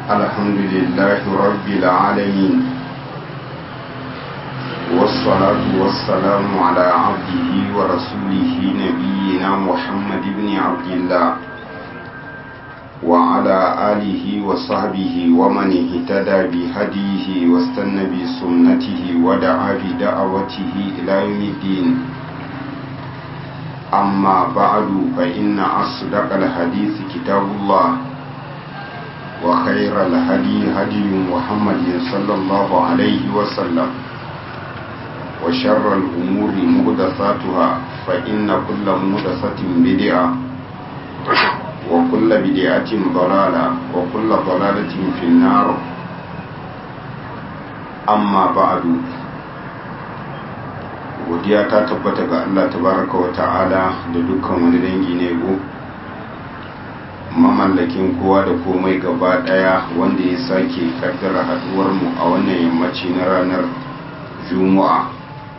الحمد لله رب العالمين والصلاة والسلام على عبده ورسوله نبينا محمد بن عبد الله وعلى آله وصحبه ومن اهتدى بهديه واستنى بسنته ودعا بدعوته إلى يوم الدين. أما بعد فإن أصدق الحديث كتاب الله وخير الهدي هدي محمد صلى الله عليه وسلم وشر الأمور محدثاتها فإن كل محدثة بدعة وكل بدعة ضلالة وكل ضلالة في النار. أما بعد godiya ta tabbata ga Allah tabaraka wa ta'ala da dukkan wani dangi ne go mamallakin kowa da komai gaba daya wanda ya sake kaddara haduwar mu a wannan yammaci na ranar Juma'a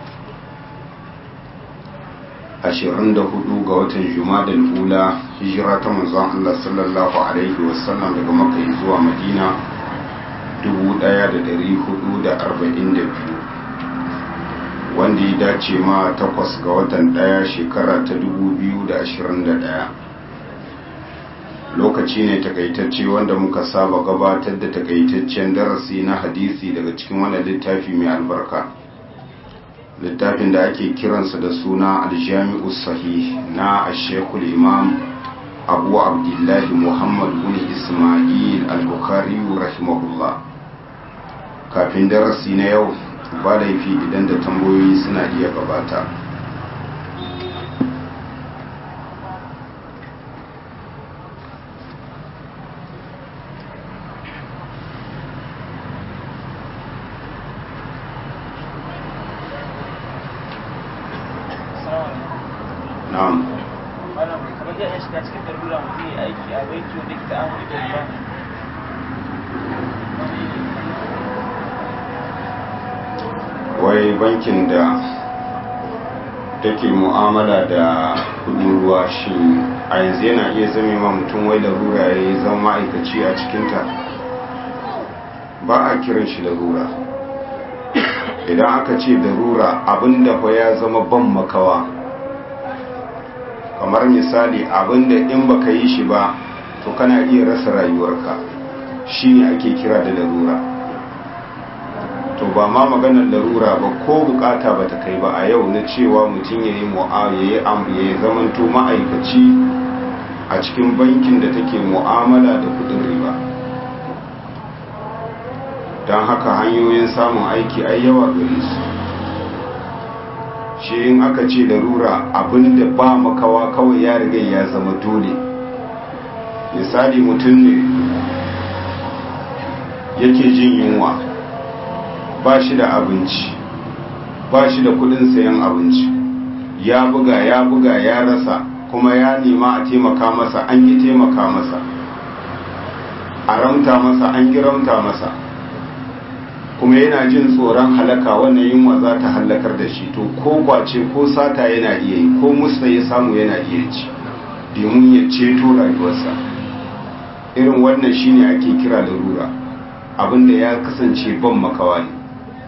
24 ga watan Jumadal Ula hijira ta manzon Allah sallallahu alaihi wasallam daga Makka zuwa Madina 1442 wanda ya dace ma 8 ga watan 1 shekara ta 2021. Lokaci ne takaitacce wanda muka saba gabatar da takaitaccen darasi na hadisi daga cikin wannan littafi mai albarka, littafin da ake kiransa da suna Al-Jami'us Sahih na Sheikhul Imam Abu Abdullahi Muhammad bin Ismail Al-Bukhari rahimahullah. Kafin darasi na yau ba laifi idan da tambayoyi suna iya gabata. Na'am. Malam, kamar da ya shiga cikin darbura mutum ya aiki a banki wanda ke ta'amuli da riba. Wai bankin da take mu'amala da kudin ruwa shi a yanzu yana iya zame ma mutum wai larura ya yi zama ma'aikaci a cikinta? Ba a kiran shi larura. Idan aka ce larura abinda fa ya zama ban makawa, kamar misali abinda in baka yi shi ba to kana iya rasa rayuwarka, shi ne ake kira da larura. To ba ma maganar larura ba, ko bukata ba ta kai ba a yau na cewa mutum ya yi zamanto ma'aikaci a cikin bankin da take mu'amala da kudin riba. Don haka hanyoyin samun aiki ai yawa gare su. Shi in aka ce larura abinda ba makawa kawai ya riga ya zama dole. Misali mutum ne yake jin yunwa, ba shi da abinci, ba shi da kudin sayan abinci, ya buga ya rasa, kuma ya nema a taimaka masa, an yi taimaka masa, a ramta masa, an yi ramta masa, kuma yana jin tsoron halaka, wannan yunwa za ta halakar da shi. To ko kwace ko sata yana iya yi, ko musta ya samu yana iya ci domin ya ceto rayuwarsa. Irin wannan shine ake kira larura, abinda ya kasance ban makawa ne.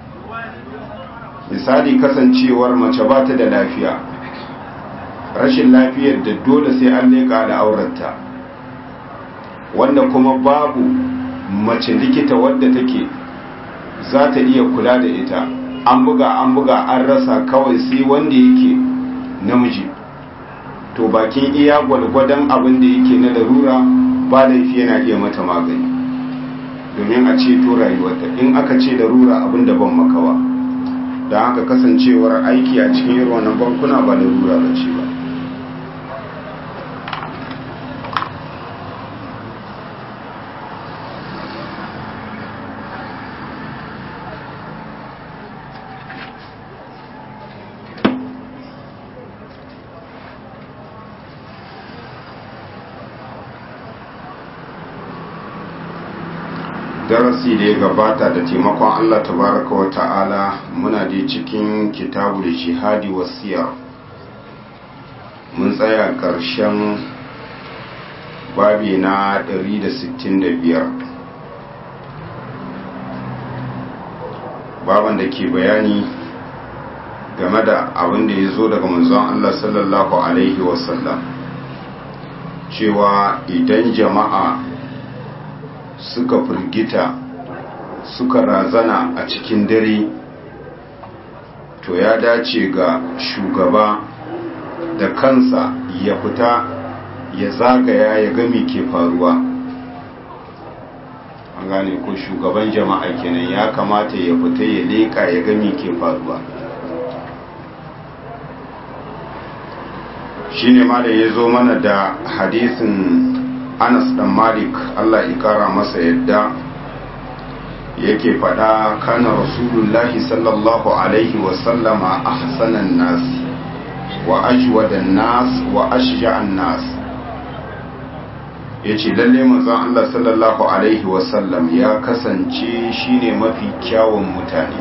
Misali kasancewar mace ba ta da lafiya, rashin lafiyar da dole sai an leƙa da aurarta, wanda kuma babu mace likita wadda take za ta iya kula da ita, an buga an rasa, kawai sai wanda yake namiji. To bakin iya gwalgwadon abin da yake na larura ba laifi yana iya mata magani domin a ceto rayuwarta. In aka ce larura abin da ban makawa, don haka kasancewar aiki a cikin irin wannan bankuna ba larura ba ce ba. Darasi da ya gabata da taimakon Allah tabaraka wa ta'ala muna da cikin kitabul jihadi wasiyar. Mun tsaya ƙarshen babi na 165 baban da ke bayani game da abin da ya zo daga manzon Allah sallallahu alaihi wasallam cewa idan jama'a suka firgita suka razana a cikin dare, to ya dace ga shugaba da kansa ya fita ya zagaya ya ga me ke faruwa. An gane ko shugaban jama'a kenan ya kamata ya fita ya leka ya ga me ke faruwa. Shine malam ya zo mana da hadisin Anas dan Malik Allah ya kara masa yadda yake fada, kana rasulullahi sallallahu alaihi wasallama ahsanan nas wa ajwadan nas wa ashja'an nas. yace lalle manzon Allah sallallahu alaihi wasallam ya kasance shine mafi kyawun mutane.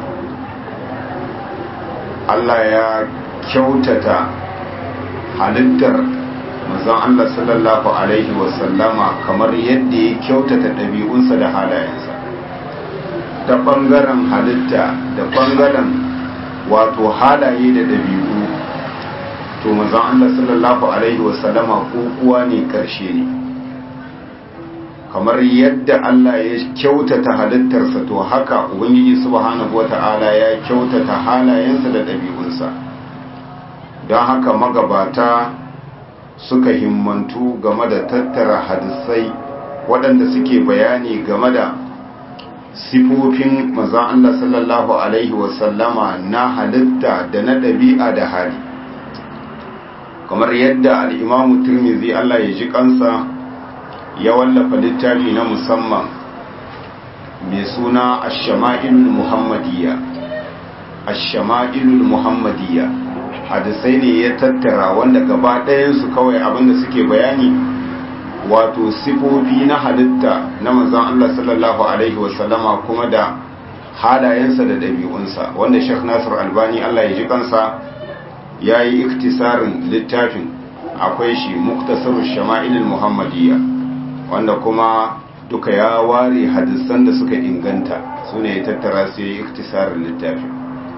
Allah ya kyautata halittar manzon Allah sallallahu alaihi wasallama kamar yadda ya kyautata ɗabi'unsa da halayensa, ta ɓangaren halitta da ɓangaren wato halaye da ɗabi'u. To manzon Allah sallallahu alaihi wasallama kokuwa ne ƙarshe ne, kamar yadda Allah ya kyautata halittarsa to haka Ubangiji subhanahu wata'ala ya kyautata halayensa da ɗabi'unsa. Don haka magabata suka himmantu game da tattara hadisai waɗanda suke bayani game da sifofin manzon Allah sallallahu alaihi wasallama na halitta da na ɗabi'a da hali, kamar yadda al'imamu Tirmidhi Allah ya ji kansa ya wallafa littafi na musamman mai suna Ash-Shama'ilul Muhammadiyya. Ash-Shama'ilul Muhammadiyya hadisai ne ya tattara wanda gaba ɗayansu kawai abinda suke bayani wato sifofi na halitta na manzon Allah sallallahu alaihi wasallama kuma da halayensa da ɗabi'unsa, wanda Sheikh Nasir Albani Allah ya ji kansa ya yi iktisarin littafin, akwai shi Muktasarul Shama'ilul Muhammadiyya, wanda kuma duka ya ware hadisan da suka inganta su ne ya tattara su yi iktisarin littafin.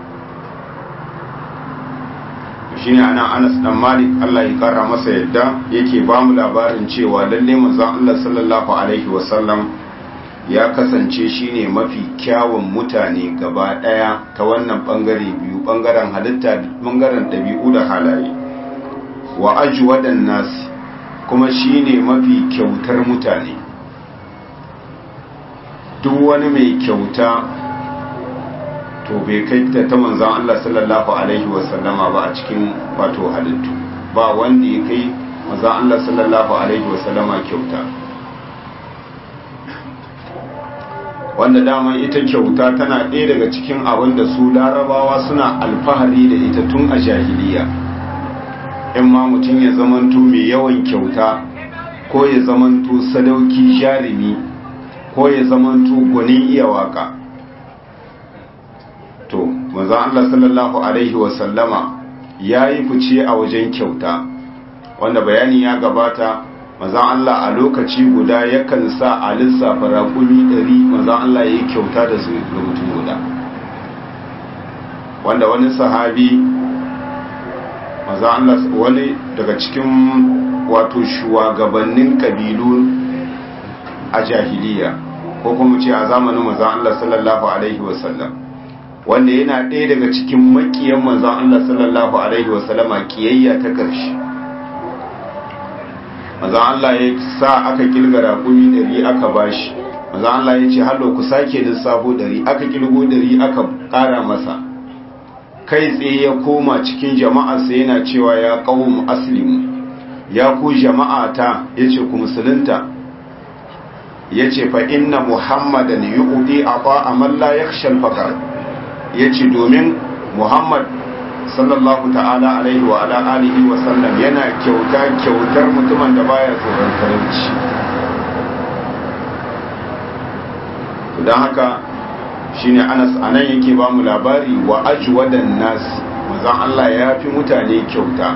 Shine anan Anas dan Malik Allah ya kara masa yadda yake ba mu labarin cewa lalle manzon Allah sallallahu alaihi wasallam ya kasance shine mafi kyawun mutane gaba daya ta wannan bangare biyu, bangaren halitta, bangaren dabi'u da halaye. Wa ajwadan nas, kuma shine mafi kyautar mutane. Duk wani mai kyauta to bai kai ta manzon Allah sallallahu alaihi wasallama ba a cikin wato halittu, ba wanda ya kai manzon Allah sallallahu alaihi wasallama kyauta. Wanda dama ita kyauta tana ɗaya daga cikin abin da su larabawa suna alfahari da ita tun a jahiliya. In ma mutum ya zamanto mai yawan kyauta, ko ya zamanto sadauki jarumi, ko ya zamanto gwanin iya waka, to manzon Allah sallallahu alaihi wasallama yayi fice a wajen kyauta, wanda bayani ya gabata. Manzon Allah a lokaci guda yakan sa a lissafa raƙumi 100 manzon Allah yayi kyauta da su ga mutum guda, wanda wani sahabi manzon Allah, wani daga cikin wato shugabannin kabilu a jahiliya, ko kuma ce a zamanin manzon Allah sallallahu alaihi wasallam, wanda yana ɗaya daga cikin makiyan manzon Allah sallallahu alaihi wasallama kiyayya ta ƙarshe. Manzon Allah ya sa aka kilga raƙumi 100 aka bashi, manzon Allah ya ce hallo ku sake lissafo 100, aka kilgo 100 aka ƙara masa. Kai tsaye ya koma cikin jama'arsa yana cewa ya qaum aslimu, ya ku jama'ata, yace ku musulunta, yace fa inna muhammadan yu'ti ata'a man la yakhsha al-faqr, ya ce domin Muhammad sallallahu ta'ala alaihi wa ala alihi wa sallam yana kyautar mutumin da baya tsoron talauci. Don haka shine Anas anan yake ba mu labari wa ajwadan nas, manzon Allah ya fi mutane kyauta.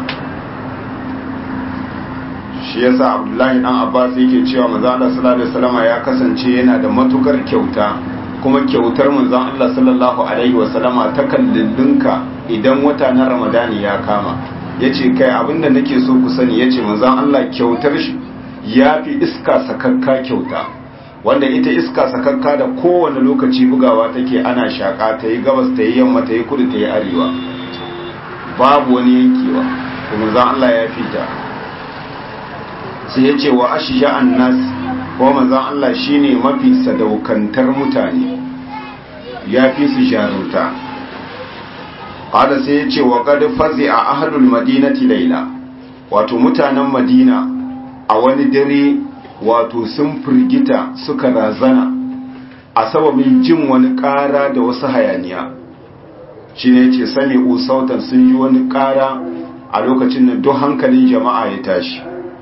Shi yasa Abdullahi dan Abbas yake cewa manzon Allah sallallahu alaihi wasallam ya kasance yana da matukar kyauta, kuma kyautar manzon Allah sallallahu alaihi wasallama ta kallillinka idan wata na Ramadani ya kama. Yace kai abinda nake so ku sani, yace manzon Allah kyautar shi yafi iska sakakka kyauta, wanda ita iska sakakka da kowane lokaci bugawa take, ana shaka ta yi gabas ta yi yamma ta yi kudu ta yi arewa, babu wani yankewa, kuma manzon Allah ya fita. Sai yace wa ashja'an nas, ko manzon Allah shine mafi sadaukantar mutane, ya fi su jarunta. Qala sai yace wa qad fazi'a ahlul madinati layla, wato mutanen Madina a wani dare wato sun firgita suka razana a sababin jin wani ƙara da wasu hayaniya. Shine yace sami'u sautan, sun yi wani ƙara a lokacin nan duk hankalin jama'a ya tashi.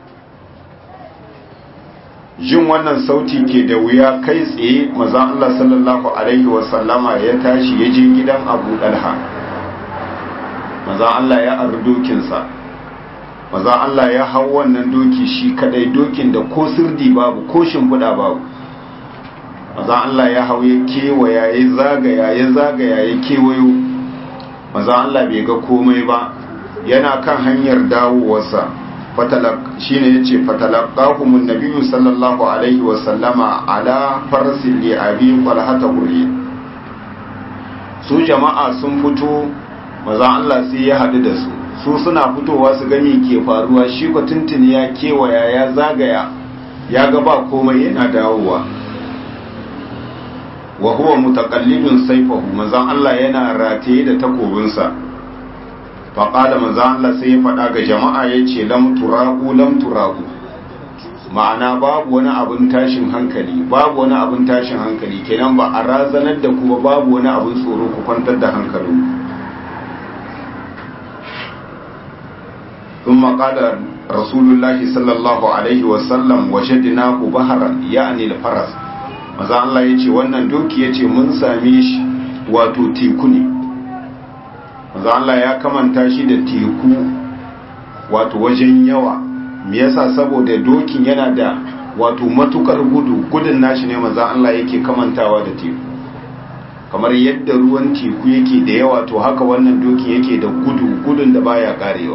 Jin wannan sauti ke da wuya, kai tsaye manzon Allah sallallahu alaihi wasallama ya tashi ya je gidan Abu Dalha. Manzon Allah ya arri dokinsa, manzon Allah ya hau wannan doki shi kadai, dokin da ko sirdi babu ko shimfiɗa babu. Manzon Allah ya hau ya kewaya ya zagaya ya kewayo. Manzon Allah bai ga komai ba, yana kan hanyar dawowarsa. Shine yace fatalaqahumun nabiyyu sallallahu alaihi wa sallama ala farsin li abi talhata guri. Su jama'a sun fito, maza Allah sai ya hadu da su, su suna fitowa su gami ke faruwa, shi ko tuntuni ya kewaya ya zagaya ya ga ba komai, yana dawowa. Wa huwa mutaqallidun sayfahu, maza Allah yana rataye da takobinsa. faƙada manzan Allah sai ya faɗa ga jama'a ya ce lam turaku, ma'ana babu wani abin tashin hankali, kenan ba a razanar da kuma babu wani abin tsoro, ku kwantar da hankali. sun maƙada rasulullahi sallallahu alaihi wasallam wajadnahu baharan ya'ni al-faras, manzan Allah ya ce wannan doki ya ce mun same shi wato teku ne. manzo Allah ya kamanta shi da teku wato wajen yawa. Me yasa? Saboda dokin yana da wato matukar gudun nashi ne manzo Allah yake kamantawa da teku, kamar yadda ruwan teku yake da yawa to haka wannan dokin yake da gudun da baya karewa.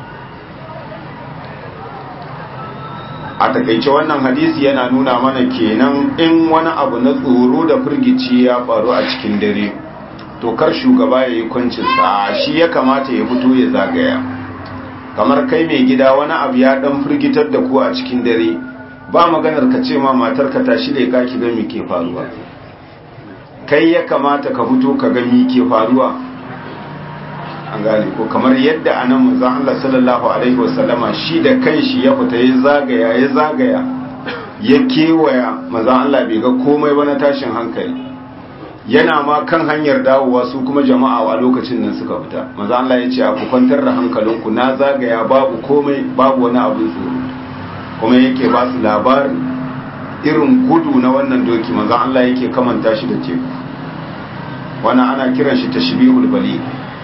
A takaice wannan hadisi yana nuna mana kenan in wani abu na tsoro da firgici ya faru a cikin dare, to kar shugaba ya yi kwancinsa, shi ya kamata ya fito ya zagaya. Kamar kai mai gida wani abu ya dan firgitar da ku a cikin dare, ba maganar ka ce ma matar ka tashi da ka ki ga me ke faruwa, kai ya kamata ka fito ka ga me ke faruwa. An gane ko? Kamar yadda anan manzon Allah sallallahu alaihi wasallama shi da kanshi ya fita ya zagaya ya kewaya, manzon Allah bai ga komai ba na tashin hankali, yana ma kan hanyar dawowa su kuma jama'a a lokacin nan suka fita. Maza Allah ya ce a ku kwantar da hankalinku, na zagaya babu komai, babu wani abin tsoro. Kuma yake ba su labarin irin gudu na wannan doki, maza Allah yake kamanta shi da teku. Wannan ana kiran shi tashbihul bali.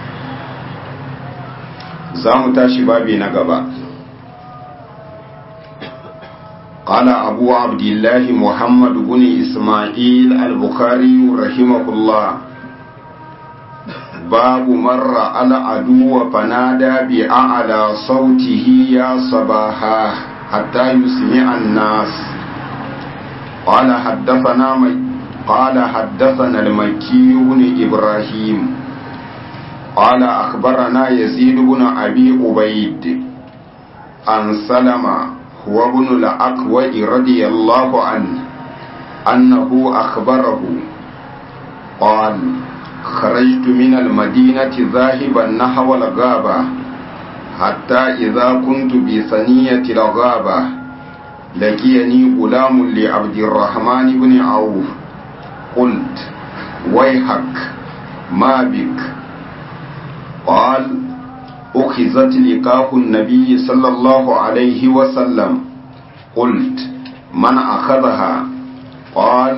Za mu tashi babi na gaba. قال أبو عبد الله محمد بن إسماعيل البخاري رحمه الله باب مر على عدو فنادى بأعلى صوته يا صباحا حتى يسمع الناس. قال حدثنا المكي بن إبراهيم قال أخبرنا يزيد بن أبي عبيد عن سلمة هو ابن الأكوع رضي الله عنه أنه أخبره قال خرجت من المدينة ذاهبا نحو الغابة حتى إذا كنت بثنية الغابة لقيني غلام لعبد الرحمن بن عوف. قلت ويحك ما بك؟ قال أخذت لقاه النبي صلى الله عليه وسلم. قلت من أخذها؟ قال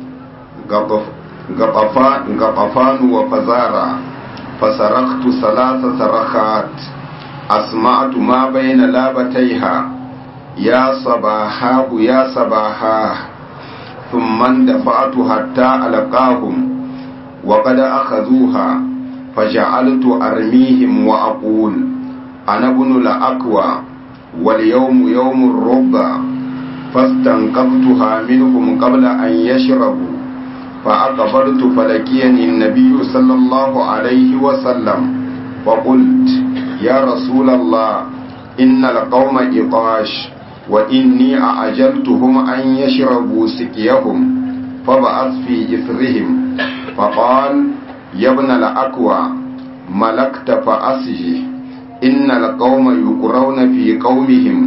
غطفان وفزارا. فصرخت 3 صرخات أسمعت ما بين لابتيها يا صباحاه يا صباحاه. ثم اندفعت حتى ألقاهم وقد أخذوها فجعلت أرميهم وأقول أنا ابن الأكوى واليوم يوم الربا فاستنقذتها منهم قبل أن يشربوا فأقبلت فلقيني النبي صلى الله عليه وسلم فقلت يا رسول الله إن القوم إطاش وإني أعجلتهم أن يشربوا سقيهم فبعث في إثرهم فقال يا ابن الأكوى ملكت فأسجه إن القوم يقرون في قومهم.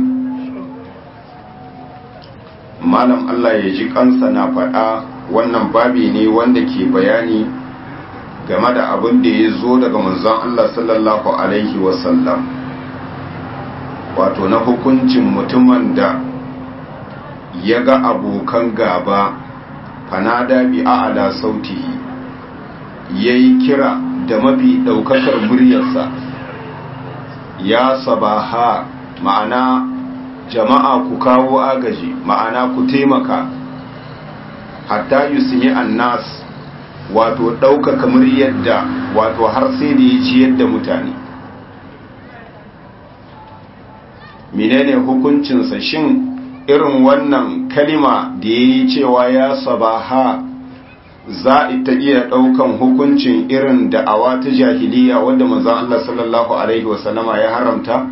malam Allah ya ji kansa na faɗa wannan babi ne wanda ke bayani game da abin da ya zo daga manzon Allah sallallahu alaihi wasallam, wato na hukuncin mutumin da ya ga abokan gaba fanada bi a'la sautihi yayi kira da mafi daukakar muryarsa, ya sabaha ma'ana jama'a ku kawo agaji, ma'ana ku taimaka, hatta yusmi annas wato ɗaukaka muryar da wato har sai da ya ciyar da mutane. menene hukuncinsa? Shin irin wannan kalima da ya yi cewa ya sabaha za ta iya ɗaukan hukuncin irin da'awa ta jahiliya wadda manzon Allah sallallahu alaihi wasallama ya haramta?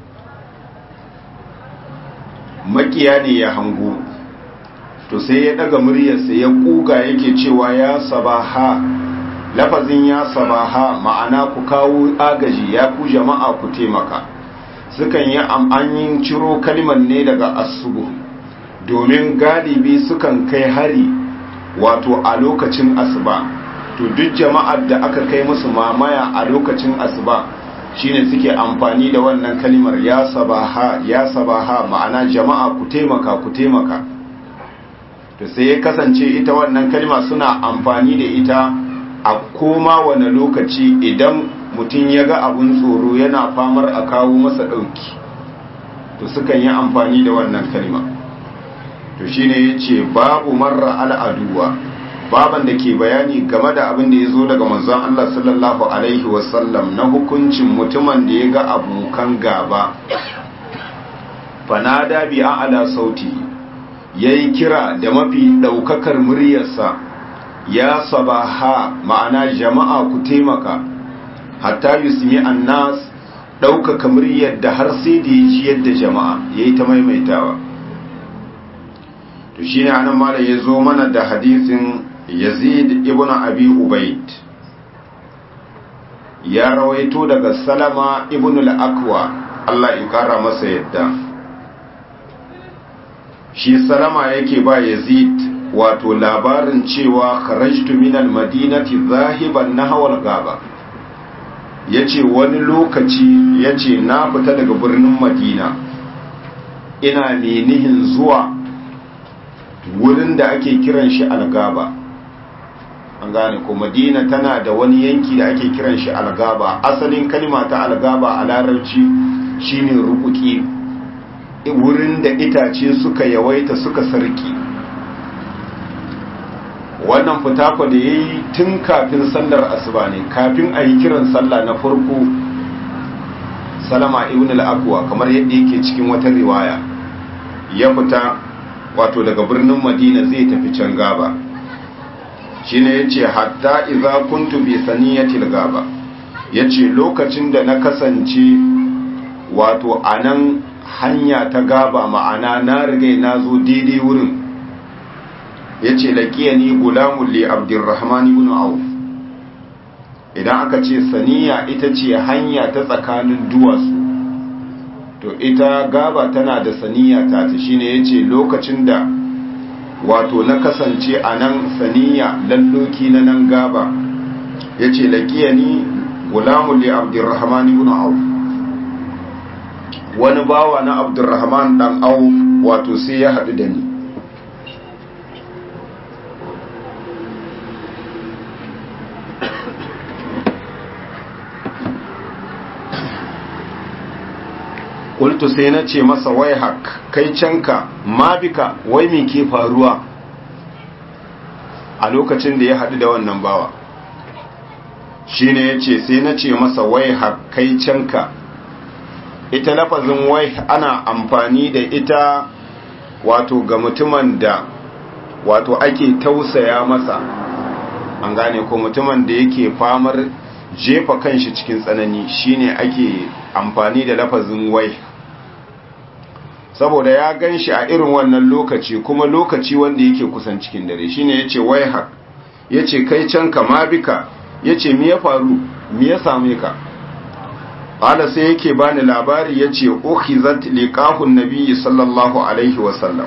Makiya ne ya hango, to sai ya daga muryarsa ya kuga yake cewa ya sabaha. Lafazin ya sabaha ma'ana ku kawo agaji, ya ku jama'a ku taimaka. Sukan yi an ciro kalimar ne daga asubu, domin galibi sukan kai hari wato a lokacin asuba. To duk jama'ar da aka kai musu mamaya a lokacin asuba shine suke amfani da wannan kalimar ya sabaha, ya sabaha, ma'ana jama'a ku taimaka, ku taimaka. To sai ya kasance ita wannan kalima suna amfani da ita a koma wani lokaci idan mutum ya ga abun tsoro yana famar a kawo masa ɗauki, to sukan yi amfani da wannan kalima. To shine yace babu marra al'aduwa, baban da ke bayani game da abin da ya zo daga manzon Allah sallallahu alaihi wasallam na hukuncin mutumin da ya ga abokan gaba fanada bi a'la sauti, yayi kira da mafi daukakar muryarsa, ya sabaha ma'ana jama'a ku taimaka, hatta yusmi annas daukaka muryar da har sai da ya ciyar da jama'a, yayi ta maimaitawa. To shine anan malam ya zo mana da hadisin Yazid ibn Abi Ubayd, ya rawaito daga Salama ibn al-Akwa, Allah ya kara masa yadda. Shi Salama yake ba Yazid wato labarin cewa kharajtu min al-madinati zahiban nahwa al-ghaba, yace wani lokaci yace na fita daga birnin Madina ina nihin zuwa wurin da ake kiran shi al-Ghaba. An gane ko Madina tana da wani yanki da ake kiran shi al-Ghaba. Asalin kalma ta al-Ghaba a larabci shine rukuki, wurin da itace suka yawaita suka sarki. Wannan fita ko da yayi tun kafin sallar asuba ne, kafin a yi kiran sallah na farko. Salama ibn al-Akwa kamar yadda yake cikin wata riwaya, ya fita wato daga birnin Madina zai tafi can Gaba. Shine yace hatta idza kuntu bi saniyatil Gaba, yace lokacin da na kasance wato anan hanya ta Gaba, ma'ana na riga na zo daidai wurin, yace laqiyani gulamul li Abdurrahman ibn Auf. Idan aka ce saniya ita ce hanya ta tsakanin duwatsu, to ita Gaba tana da saniya ta shine yace lokacin da wato na kasance a nan saniya lalloki na nan Gaba, yace laqiyani gulamul li Abdurrahman ibn Auf, wani bawa na Abdurrahman dan Auf wato sai ya haɗu da ni. Kultu sai na ce masa wai hak kai canka ma bika, wai me ke faruwa? a lokacin da ya haɗu da wannan bawa. Shi ne ya ce sai na ce masa wai kai canka. Ita lafazin wai ana amfani da ita wato ga mutumin da wato ake tausaya masa, an gane ko mutumin da yake famar jefa kanshi cikin tsanani shine ake amfani da lafazin wai, saboda ya gan shi a irin wannan lokaci kuma lokaci wanda yake kusan cikin dare. Shine yace wai hak, yace kai canka ma bika, yace me ya faru, me ya same ka? Qala sai yake bani labari yace ukhizat liqahun nabiyyi sallallahu alaihi wasallam.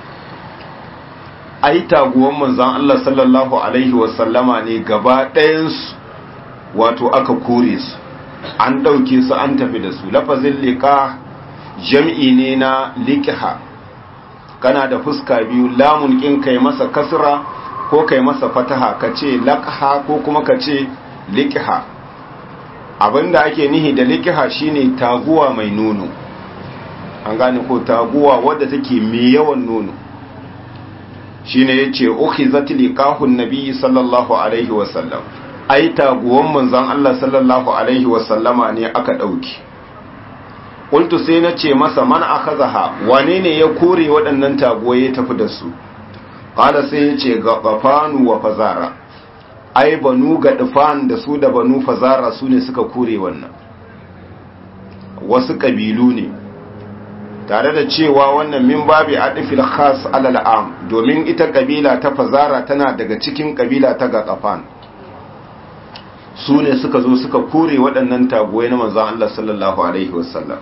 Ai taguwan manzon Allah sallallahu alaihi wasallama ne gaba ɗayan su wato aka kore su, an dauke su an tafi da su. Lafazin liqah jam'i ne na liqha, kana da fuska biyu, lamun kin kai masa kasra ko kai masa fataha, kace laqha ko kuma kace liqha. Abinda ake nihi da liqha shine taguwa mai nono, an gane ko taguwa wadda take mai yawan nono. Shine yace ukhizat liqahun nabiy sallallahu alaihi wasallam, ai taguwan manzon Allah sallallahu alaihi wasallama ne aka dauki. Qultu sai nace masa man akhazaha, wane ne ya kore waɗannan taguwai ya tafi da su? Qala sai yace gafanu wa fazara, ai banu gadfan da su da banu fazara su ne suka kore wannan, wasu kabilu ne, tare da cewa wannan min babi adfil khas alal am, domin ita kabila ta fazara tana daga cikin kabila ta gadfan. Su ne suka zo suka kore waɗannan taguwai na manzon Allah sallallahu alaihi wasallam.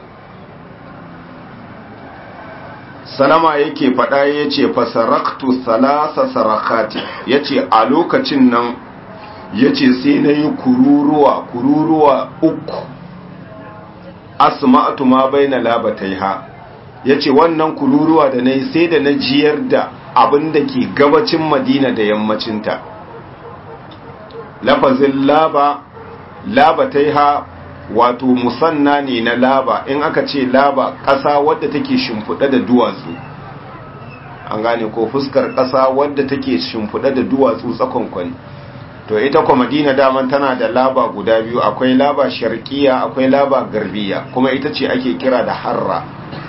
Salama yake faɗa yace fasaraktu salasa sarakati, yace a lokacin nan yace sai na yi kururuwa uku, asma'atu ma baina labataiha, yace wannan kururuwa da nayi sai da na jiyar da abin da ke gabacin Madina da yammacinta. Lafazin labataiha wato musanna ne na laba. In aka ce laba, ƙasa wadda take shimfiɗa da duwatsu, an gane ko fuskar ƙasa wadda take shimfiɗa da duwatsu tsakonkwani. To ita kuma Madina daman tana da laba guda biyu, akwai laba sharqiya akwai laba garbiya, kuma ita ce ake kira da harra.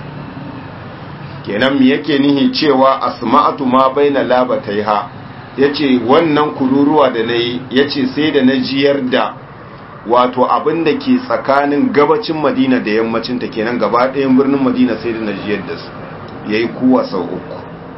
Kenan me yake nihi cewa asma'atu ma baina labataiha, yace wannan kururuwa da nayi, yace sai da na jiyar da wato abin da ke tsakanin gabacin Madina da yammacin ta, kenan gaba ɗayan birnin Madina sai da na jiyar da su, yayi kuwa sau uku.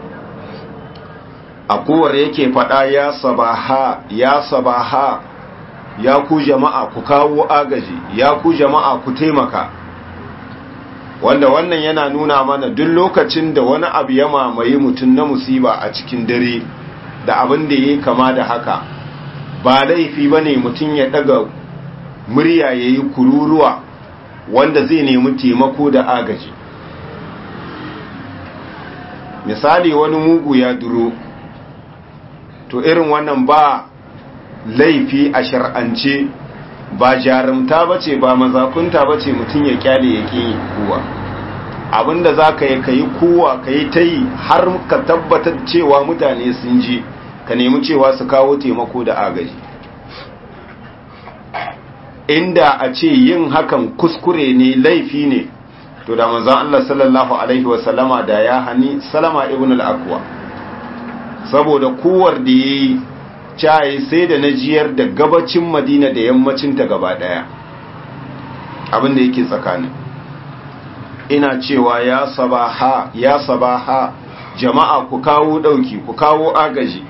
A kowar yake faɗa ya sabaha, ya sabaha, ya ku jama'a ku kawo agaji, ya ku jama'a ku taimaka. Wanda wannan yana nuna mana duk lokacin da wani abu ya mamaye mutum na musiba a cikin dare da abin da ya kama da haka, ba laifi ba ne mutum ya ɗaga murya ya yi kururuwa wanda zai nemi taimako da agaji. Misali wani mugu ya duro, to irin wannan ba laifi a shar'ance, ba jarumta bace ba mazakunta bace mutum ya kyale ya ƙi kuwa. Abinda za ka yi kuwa ka yi ta yi har ka tabbatar cewa mutane sun ji, ka nemi cewa su kawo taimako da agaji. Inda a ce yin hakan kuskure ne, laifi ne, to da manzon Allah sallallahu alaihi wasallama da ya hani Salama ibn al-Aqwa, saboda kuwar da yayi cayi sai da najiyar da gabacin Madina da yammacin ta gaba daya, abin da yake tsakanin. Ina cewa ya sabaha, ya sabaha, jama'a ku kawo dauki, ku kawo agaji.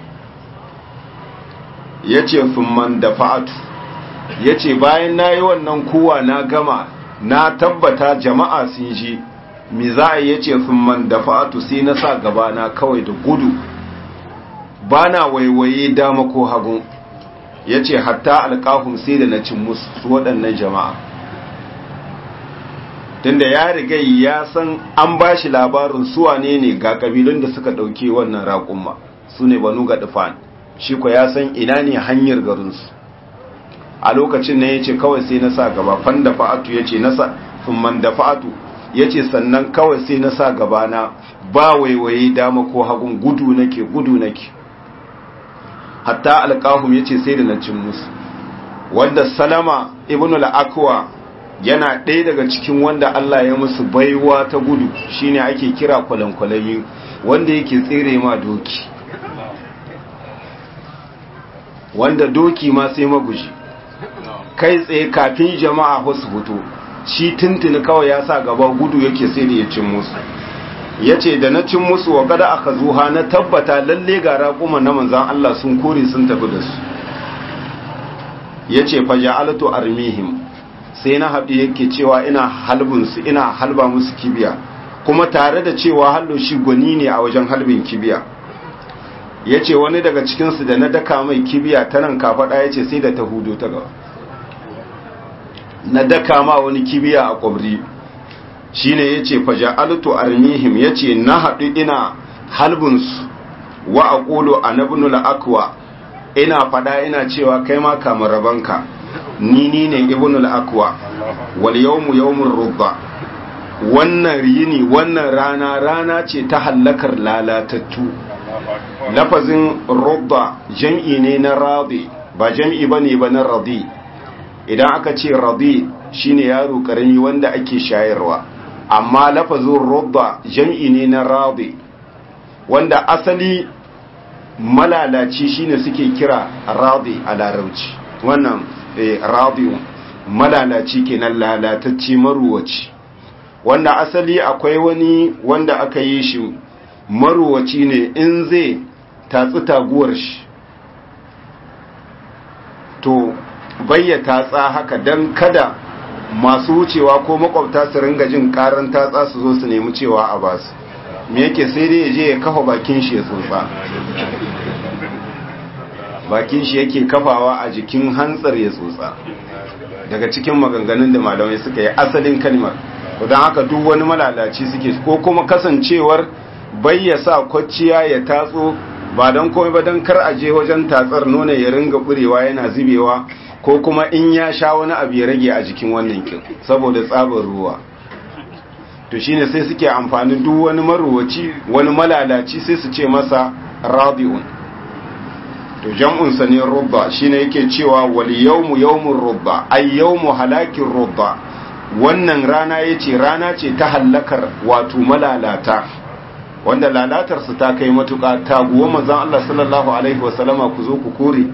Yace thumman dafa'atu, yace bayan nayi wannan kuwa na gama, na tabbata jama'a sun ji, me za a yace thumman dafa'atu, sai na sa gaba na kawai da gudu, bana waiwaye dama ko hagu. Yace hatta alqahum, sai da na cin musu su waɗannan jama'a, tunda ya riga ya san an bashi labarin su wane ne ga kabilun da suka dauke wannan raƙumma, su ne Banu Gadfan, shi ko ya san ina ne hanyar garinsu. A lokacin nan yace kawai sai na sa gaba, fan da fa'atu yace nasa thumman da fa'atu, yace sannan kawai sai na sa gaba na ba waiwaye dama ko hagun, gudu nake. hatta alqahum yace sai da na cin musu. Wanda Salama ibn al-Akwa yana ɗaya daga cikin wanda Allah ya musu baiwa ta gudu, shine ake kira kwalankwalayi, wanda yake tsere ma doki, wanda doki ma sai maguji kai tsaye kafin jama'a su fito, shi tuntuni kawai ya sa gaba gudu yake sai da ya cin musu. Yace da na cin musu wa kada aka zuha na tabbata lalle ga raƙuma na manzan Allah sun kore sun tafi da su. Yace fa ja'altu armihim, sai na haɗu yake cewa ina halbinsu, ina halba musu kibiya, kuma tare da cewa hallo shi gwani ne a wajen halbin kibiya. Yace wani daga cikinsu da na daka mai kibiya ta nan kafaɗa, yace sai da ta hudo ta gaba, na daka ma wani kibiya a ƙwabri. Shi ne ya ce faja'altu armihim, ya ce na haɗu ina halbinsu wa a ƙolo a nabinul akwa, ina faɗa ina cewa kai ma kamar rabanka, ni ne ibnul akwa, wal yawmu yawmur rubba. Wannan yini, wannan rana ce ta hallakar lalatattu. Lafazin rubba jam'i ne na radi, ba jam'i bane ba na radi. Idan aka ce radi shine yaro karami wanda ake shayarwa, amma lafazin rubba jam'i ne na radi, wanda asali malalaci shine suke kira radi a larabci. Wannan radi malalaci kenan, lalatacci, maruwaci, wanda asali akwai wani wanda aka yi shi maruwaci ne, in zai tatsi taguwar shi to bayya tatsa haka don kada masu wucewa ko makwabta su ringa jin karan tatsa su zo su nemi cewa a basu. Me yake sai dai ya je ya kafa bakin shi ya tsotsa, bakin shi yake kafawa a jikin hantsar ya tsotsa. Daga cikin maganganun da malamai suka yi asalin kalmar, don haka duk wani malalaci suke, ko kuma kasancewar bayyasa kwacciya ya tatso ba don komai ba don kar a je wajen tatsar nuna ya ringa burewa yana zubewa, ko kuma in ya sha wani abu ya rage a jikin wannan kin saboda tsabar ruwa. To shine sai suke amfani duk wani maruwaci, wani malalaci sai su ce masa radiun. To jam'un sa ne rubba, shine yake cewa wal yawmu yawmur rubba, ay yawmu halakin rubba. Wannan rana yace rana ce ta halakar wato malalata, wanda lalatar su ta kai matuƙa. Taguwa manzon Allah sallallahu alaihi wasallama ku zo ku kore.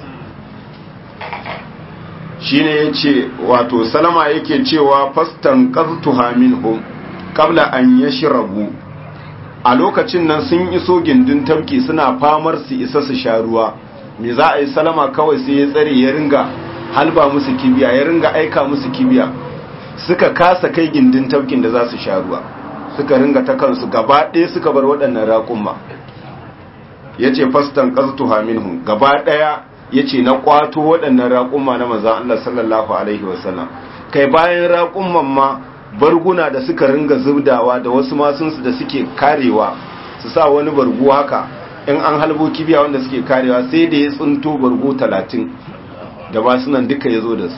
Shine yace wato Salama yake cewa fastan qaztuha minhum qabla an yashrabu. A lokacin nan sun iso gindin tafki suna famar su isa su sha ruwa. Me za a yi? Salama kawai sai ya tsare, ya ringa halba musu kibiya, ya ringa aika musu kibiya. Suka kasa kai gindin tafkin da za su sha ruwa, suka ringa ta kansu gaba ɗaya, suka bar waɗannan raƙumma. Yace fastan qaztuha minhum, gaba ɗaya yace na kwato waɗannan raƙumma na manzon Allah sallallahu alaihi wasallam. Kai bayan raƙumman ma barguna da suka ringa zubdawa da wasu masunsu da suke karewa, su sa wani bargu haka in an halbo kibiya wanda suke karewa, sai da ya tsinto bargu 30 da masunan duka ya zo da su.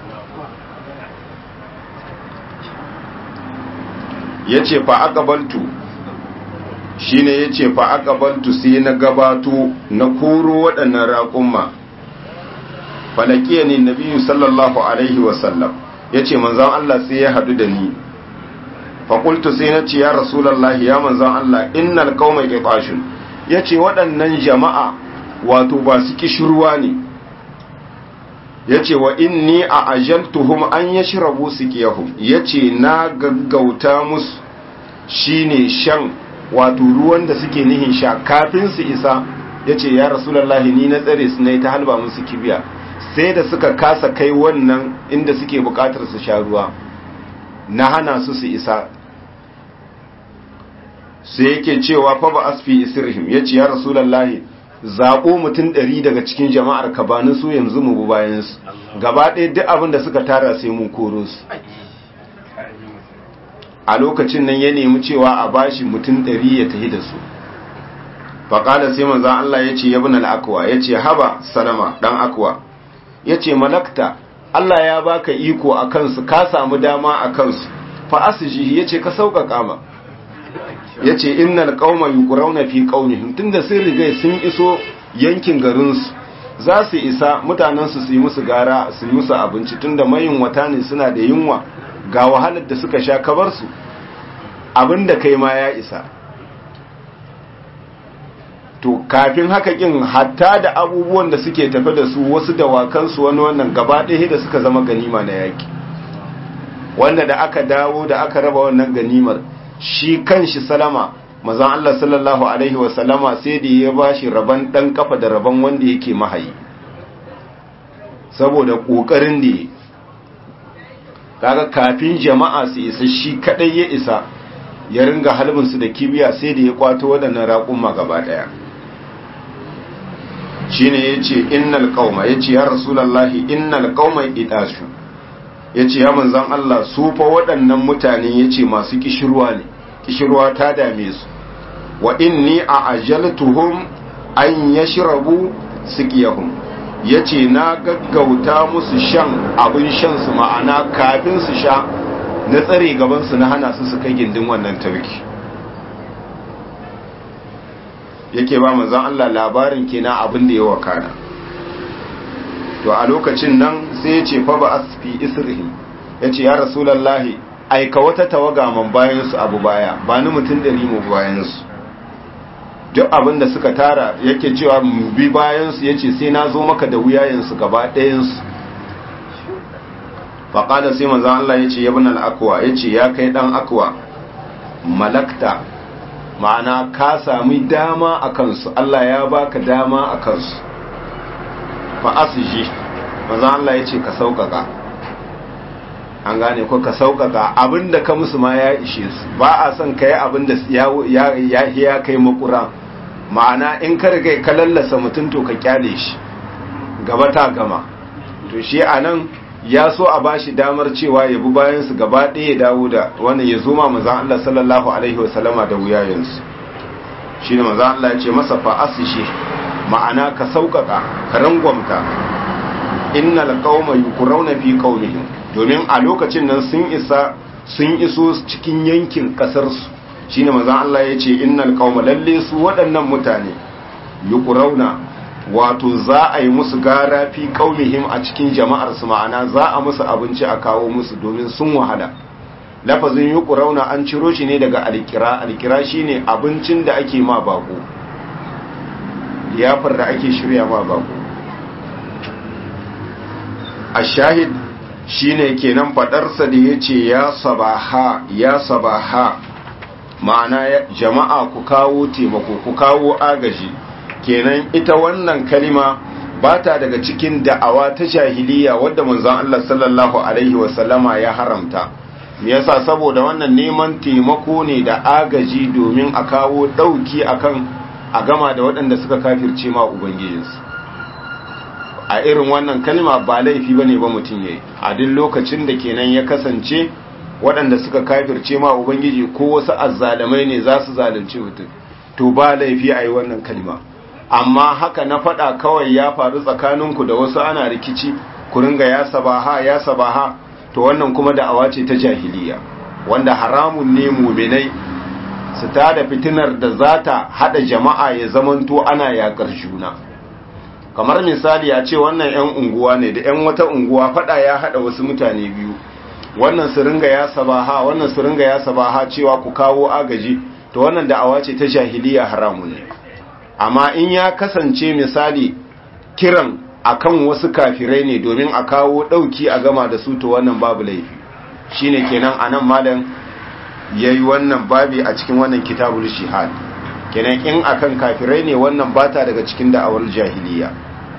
Yace fa aqbaltu, shine yace fa aqbaltu, sai na gabato na koro waɗannan raƙumma. Falakiyani nabiyyu sallallahu alaihi wasallam, yace manzon Allah sai ya hadu da ni. Fa qultu, sai na ce ya rasulullahi, ya manzon Allah, innal qauma qitashun, yace waɗannan jama'a wato ba su kishirwa ne. Yace wa inni a ajaltuhum an yashrabu siqiyahum, yace na gaggauta musu shine shan wato ruwan da suke nihin sha kafin su isa. Yace ya rasulullahi, ni na tsare su ne ta halba musu kibiya, sai da suka kasa kai wannan inda suke bukatar su sha ruwa, na hana su su isa. Sai yake cewa fa ba asfi isrihim, yace ya rasulullahi, zaɓo mutum 100 daga cikin jama'ar ka bani su yanzu mu bayan su, gaba ɗaya duk abin da suka tara sai mun koro su. A lokacin nan ya nemi cewa a bashi mutum 100 ya tafi da su. Faƙala sai manzon Allah ya ce ya bin al'akwa, ya ce haba Salama ɗan Akwa, ya ce malakta, Allah ya baka iko a kansu, ka samu dama a kansu, fa asiji, ya ce ka sauƙaƙa ma. Ya ce innal qauma yuqrauna fi qaumihim, tunda sun riga sun iso yankin garinsu za su isa mutanensu su yi musu gara su yi musu abinci tunda mayin wata ne suna da yunwa ga wahalar da suka sha kabarsu abinda kai ma ya isa to kafin haka kin hatta da abubuwan da suke tafe da su wasu dawakansu wani wannan gaba ɗaya da suka zama ganima na yaki wanda da aka dawo da aka raba wannan ganimar shi kanshi Salama mazan Allah sallallahu alaihi wasallama sai da ya bashi raban dan kafa da raban wanda yake mahayi saboda kokarin da kaga kafin jama'a su isa shi kadai ya isa ya ringa halbin su da kibiya sai da ya kwato wadannan raƙumma gaba daya shine yace innal qauma yace ya rasulullahi innal qauma idashu yace ya manzon Allah su fa waɗannan mutane yace masu kishirwa ne kishirwa ta dame su wa inni a'ajaltuhum an yashrabu siqiyahum yace na gaggauta musu shan abin shan su ma'ana kafin su sha na tsare gaban su na hana su kai gindin wannan tarki yake ba manzon Allah labarin kenan abin da ya wakana to a lokacin nan sai yace fa ba asfi isrihim yace ya rasulullahi aika wata tawaga man bayan su abu baya ba ni mutun da mu bayan su duk abin da suka tara yake cewa bi bayan su yace sai na zo maka da wuyayen su gaba ɗayan su fa qala sai manzon Allah yace ya ibn al-aqwa yace ya kai dan akwa malakta ma'ana ka sami dama a kansu Allah ya baka dama a kansu fa asji manzon Allah yace ka sauƙaƙa an gane ko ka sauƙaƙa abinda ka musu ma ya ishe su ba a son kai abinda ya kai makura ma'ana in ka riga ka lallasa mutum to ka kyale shi gaba ta gama to shi anan ya so a bashi damar cewa ya bi bayan su gaba ɗaya ya dawo da wannan ya zo ma manzon Allah sallallahu alaihi wasallama da wuyayen su shine manzon Allah ya ce masa fa asishi ma'ana ka sauƙaƙa ka rangwamta innal qauma yuqrawna fi qaumihim domin a lokacin nan sun iso cikin yankin kasarsu shine manzon Allah ya ce innal qauma lalle su waɗannan mutane yuqrauna wato za a yi musu gara fi qaumihim a cikin jama'ar su ma'ana za a musu abinci a kawo musu domin sun wahala lafazin yuqrauna an ciro shi ne daga alkira shine abincin da ake ma bako liyafar da ake shirya ma bako ashahid shine kenan fadarsa da yace ya sabaha ma'ana jama'a ku kawo taimako ku kawo agaji kenan ita wannan kalima ba ta daga cikin da'awa ta jahiliya wadda manzon Allah sallallahu alaihi wasallama ya haramta me yasa saboda wannan neman taimako ne da agaji domin a kawo dauki akan a gama da waɗanda suka kafirce ma ubangijinsu a irin wannan kalma ba laifi bane ba mutum yayi a duk lokacin da kenan ya kasance waɗanda suka kafirce ma ubangiji ko wasu azzalamai ne za su zalunci mutum to ba laifi a yi wannan kalma amma haka na faɗa kawai ya faru tsakaninku da wasu ana rikici ku ringa ya sabaha to wannan kuma da'awa ce ta jahiliya wanda haramun ne mu'minai su tada fitinar da za ta haɗa jama'a ya zamanto ana yakar juna kamar misali a ce wannan 'yan unguwa ne da 'yan wata unguwa fada ya hada wasu mutane biyu wannan su ringa ya sabaha wannan su ringa ya sabaha cewa ku kawo agaji to wannan da'awa ce ta jahiliya haramun ne amma in ya kasance misali kiran akan wasu kafirai ne domin a kawo dauki a gama da su to wannan babu laifi shine kenan anan malam yayi wannan babi a cikin wannan kitabul shihad kenan in akan kafirai ne wannan bata daga cikin da'awar jahiliya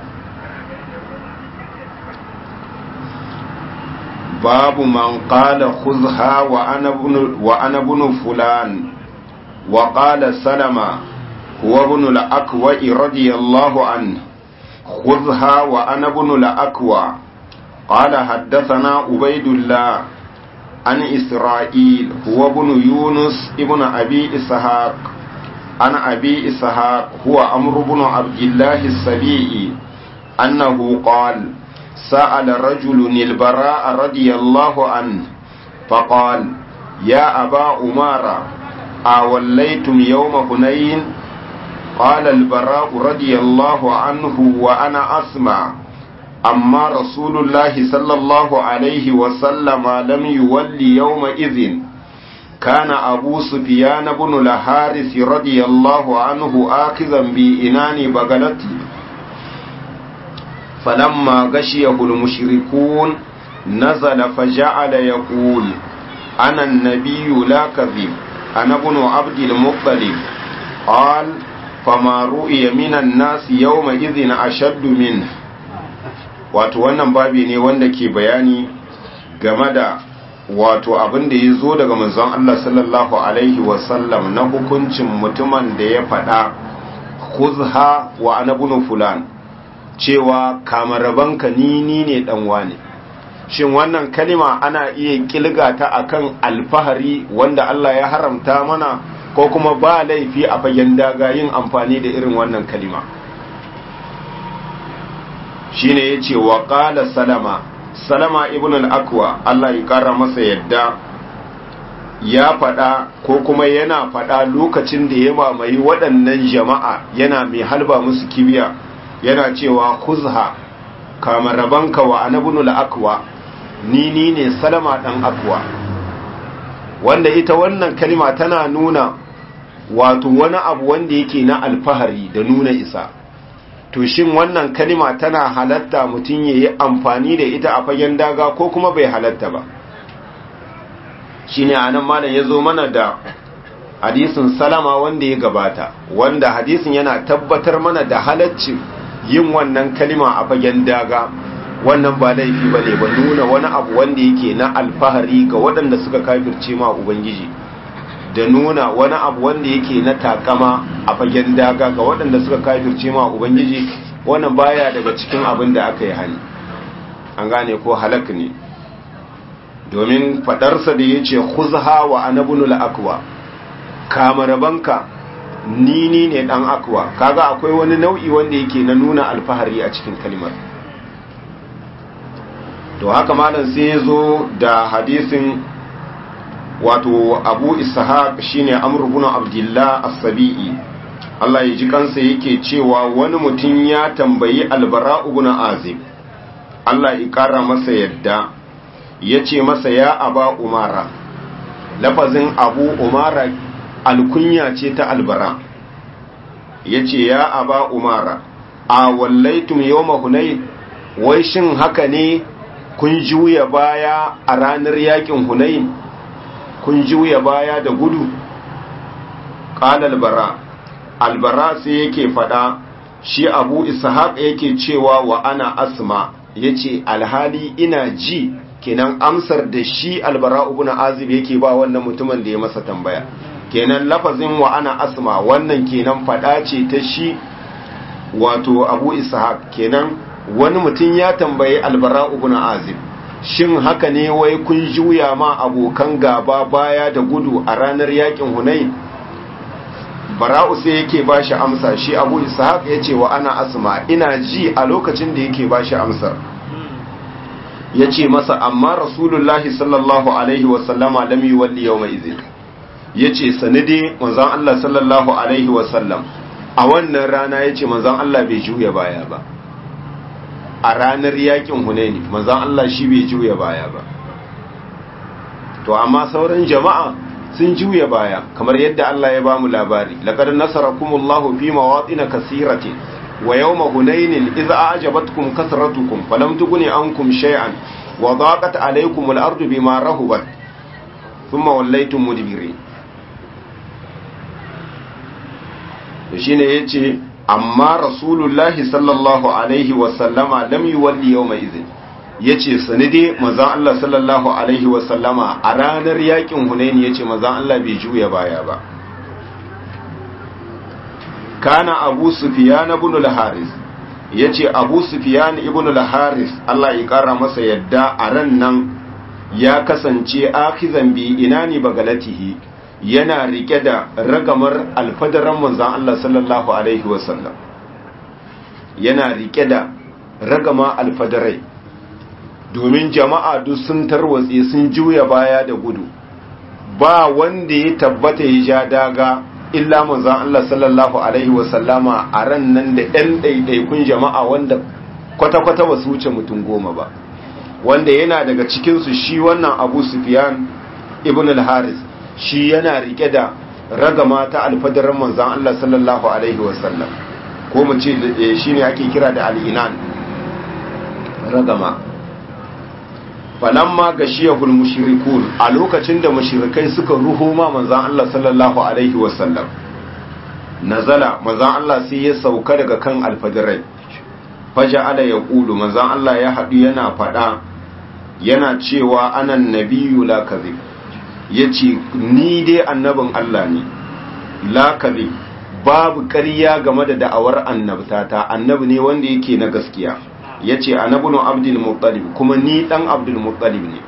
babu man qala khudha wa ana ibn fulan wa qala salama huwa ibn al-aqwa radiyallahu anhu khudha wa ana ibn al-aqwa qala haddathana ubaydullah an isra'il huwa ibn yunus ibn abi ishaq عن أبي إسحاق هو عمرو بن عبد الله السبيعي أنه قال سأل رجل البراء رضي الله عنه فقال يا أبا أمارة أوليتم يوم هنين قال البراء رضي الله عنه وأنا أسمع أما رسول الله صلى الله عليه وسلم لم يولي يومئذ كان أبو سفيان بن الحارث رضي الله عنه آخذا بإنان بغلته فلما غشيه المشركون نزل فجعل يقول أنا النبي لا كذب أنا ابن عبد المطلب قال فما رؤي من الناس يومئذ أشد منه. wato wannan babi ne wanda ke bayani game da wato abin da ya zo daga manzon Allah sallallahu alaihi wasallam na hukuncin mutumin da ya faɗa khuzha wa ana ibn fulan cewa kamarabanka ni ne dan wane. Shin wannan kalima ana iya kilga ta akan alfahari wanda Allah ya haramta mana ko kuma ba laifi a fagen daga yin amfani da irin wannan kalima? Shine yace wa qala salama ibn al-akwa Allah ya kara masa yadda ya fada ko kuma yana fada lokacin da ya mamaye waɗannan jama'a yana mai halba musu kibiya yana cewa khuzha kamarabanka wa anabun al-akwa ni ne salama dan akwa, wanda ita wannan kalima tana nuna wato wani abu wanda yake na alfahari da nuna isa. To shin wannan kalima tana halatta mutum ya yi amfani da ita a fagen daga ko kuma bai halatta ba? Shi ne a nan malam ya zo mana da hadisin salama wanda ya gabata, wanda hadisin yana tabbatar mana da halaccin yin wannan kalima a fagen daga, wannan ba laifi ba ne ba, nuna wani abu wanda yake na alfahari ga waɗanda suka kafirce ma Ubangiji, da nuna wani abu wanda yake na takama a fagen daga ga waɗanda suka kafirce ma Ubangiji, wannan baya daga cikin abin da aka yi hani. An gane ko halak ne, domin fadarsa da ya ce khuzha wa anabunul akwa, kamarabanka ni ne dan akwa, kaga akwai wani nau'i wanda yake na nuna alfahari a cikin kalmar. To haka malam sai ya zo da hadisin wato Abu Ishaq shine Amr ibn Abdullah as-Sabi'i, Allah ya ji kansa, yake cewa wani mutum ya tambayi Al-Bara ibn Azib, Allah ya kara masa yadda, yace masa ya Aba Umara. Lafazin Abu Umara alkunya ce ta Al-Bara. Yace ya Aba Umara, a wallaitum yawma Hunayn, wai shin haka ne kun juya baya a ranar yakin Hunayn? Kun juya baya da gudu? Qala albara sai yake fada, shi Abu Ishaq yake cewa wa ana asma, yace alhali ina ji, kenan amsar da shi Albara ibn Azib yake ba wannan mutumin da ya masa tambaya. Kenan lafazin wa ana asma wannan kenan fada ce ta shi wato Abu Ishaq, kenan wani mutum ya tambayi Albara ibn Azib, shin haka ne wai kun juya ma abokan gaba baya da gudu a ranar yakin Hunayn? Bara'u sai yake bashi amsa, shi Abu Ishaq yace wa ana asma, ina ji a lokacin da yake bashi amsar. Yace masa amma Rasulullahi sallallahu alaihi wa sallama lam yuwalli yawma idhin, yace sanade manzon Allah sallallahu alaihi wa sallam a wannan rana yace manzon Allah bai juya baya ba. A ranar yakin Hunaini manzon Allah shi bai juya baya ba. To amma sauran jama'a sun juya baya, kamar yadda Allah ya bamu labari, laqad nasarakumullahu fi mawatin kaseeratin wa yawma hunainin idza a'jabatkum kasratukum falam tughni ankum shay'an wa daqat alaykum al-ardu bima rahabat thumma wallaytum mudbirin. to shine yace amma rasulullahi sallallahu alaihi wa sallama lam yuwalli yawma idhin, yace sanide manzon Allah sallallahu alaihi wa sallama a ranar yakin Hunain yace manzon Allah bai juya baya ba. Kana Abu Sufyan ibn al-Haris, yace Abu Sufyan ibn al-Haris Allah ya kara masa yadda a ran nan ya kasance akhizan bi inani bagalatihi, yana rike da ragamar alfadaran manzon Allah sallallahu alaihi wa sallam, yana rike da ragama alfadarai, domin jama'a duk sun tarwatse sun juya baya da gudu, ba wanda ya tabbata ya ja daga illa manzon Allah sallallahu alaihi wasallama a ran nan da ɗan ɗaiɗaikun jama'a wanda kwata-kwata ba su wuce mutum 10 ba, wanda yana daga cikinsu shi wannan Abu Sufyan ibn al-Haris, shi yana rike da ragama ta alfadarin manzon Allah sallallahu alaihi wasallam, ko mu ce shi ne ake kira da al'inan ragama. falamma gashiyahul mushrikun, a lokacin da mushrikai suka ruho ma manzon Allah sallallahu alaihi wasallam, nazala manzon Allah sai ya sauka daga kan alfadirai, faja'ala yaqulu, manzon Allah ya haɗu yana faɗa yana cewa anan nabiyyu la kadhib, yace ni dai annabin Allah ne, la kadhib, babu ƙarya game da da'awar annabtata, annabi ne wanda yake na gaskiya. Yace anabnu abdul muttalib, kuma ni dan abdul muttalib ne,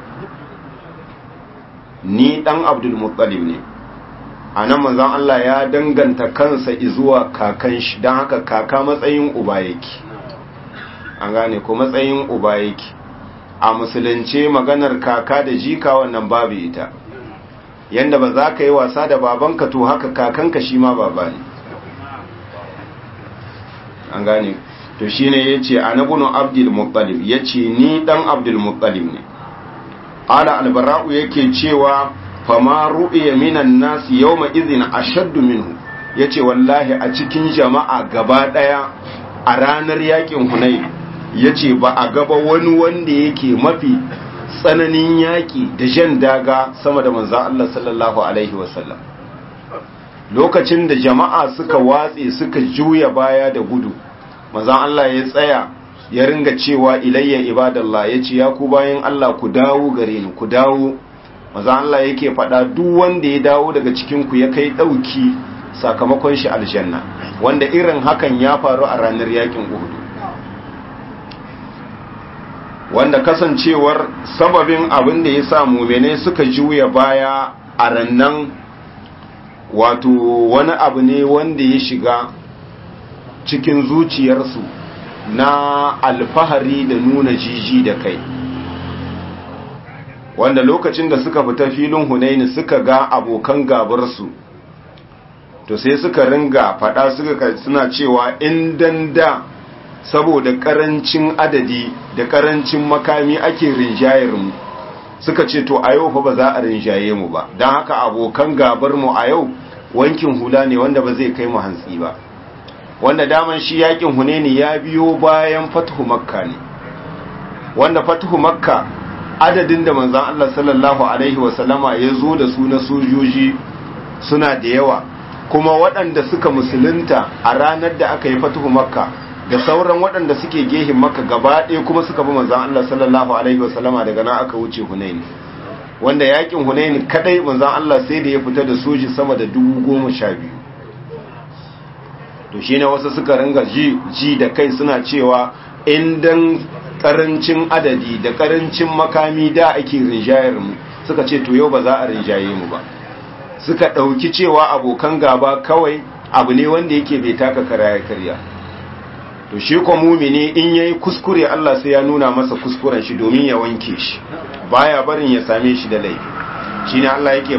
ni dan abdul muttalib ne. Anan manzon Allah ya danganta kansa zuwa kakan shi, dan haka kaka matsayin uba yake, an gane ko matsayin uba yake. A musulunce maganar kaka da jika wannan babu ita, yanda ba za ka yi wasa da babanka to haka kakanka shi ma baba ne, an gane. To shine yace anabnu abdul muttalib, yace ni dan abdul muttalib ne. Ala albara'u yake cewa fama ru'iya minan nas yawma idhin ashaddu minhu, yace wallahi a cikin jama'a gaba daya a ranar yakin Hunayn, yace ba a gaba wani wanda yake mafi tsananin yaki da jan daga sama da manzon Allah sallallahu alaihi wasallam. Lokacin da jama'a suka watse suka juya baya da gudu, manzon Allah ya tsaya ya ringa cewa ilayya ibadallah, yace ya ku bayan Allah ku dawo gare ni, ku dawo. Manzon Allah yake faɗa duk wanda ya dawo daga cikin ku ya kai dauki sakamakon shi aljanna, wanda irin hakan ya faru a ranar yakin Uhud, wanda kasancewar sababin abin da ya sa mu'mine suka juya baya a rannan, wato wani abu ne wanda ya shiga cikin zuciyarsu na alfahari da nuna jiji da kai, wanda lokacin da suka fita filin Hunaini suka ga abokan gabarsu, to sai suka ringa fada suna cewa in danda saboda karancin adadi da karancin makami ake rinjayar mu, suka ce to a yau fa ba za a rinjaye mu ba, don haka abokan gabar mu a yau wankin hula ne wanda ba zai kai mu hantsi ba. Wanda daman shi yakin Hunaini ya biyo bayan Fathu Makka ne, wanda Fathu Makka adadin da manzon Allah sallallahu alaihi wasallama ya zo da su na sojoji suna da yawa, kuma waɗanda suka musulunta a ranar da aka yi Fathu Makka da sauran waɗanda suke gehin Makka gaba ɗaya kuma suka bi manzon Allah sallallahu alaihi wasallama, daga nan aka wuce Hunaini, wanda yakin Hunaini kadai manzon Allah sai da ya fita da soji sama da 12,000. To shi ne wasu suka ringa ji da kai suna cewa indan karancin adadi da karancin makami da ake rinjayar mu, suka ce to yau ba za a rinjaye mu ba. Suka ɗauki cewa abokan gaba kawai abu ne wanda yake bai taka karaya karya. To shi ko mumini in yayi kuskure Allah sai ya nuna masa kuskuren shi domin ya wanke shi, baya barin ya same shi da laifi. Shine Allah yake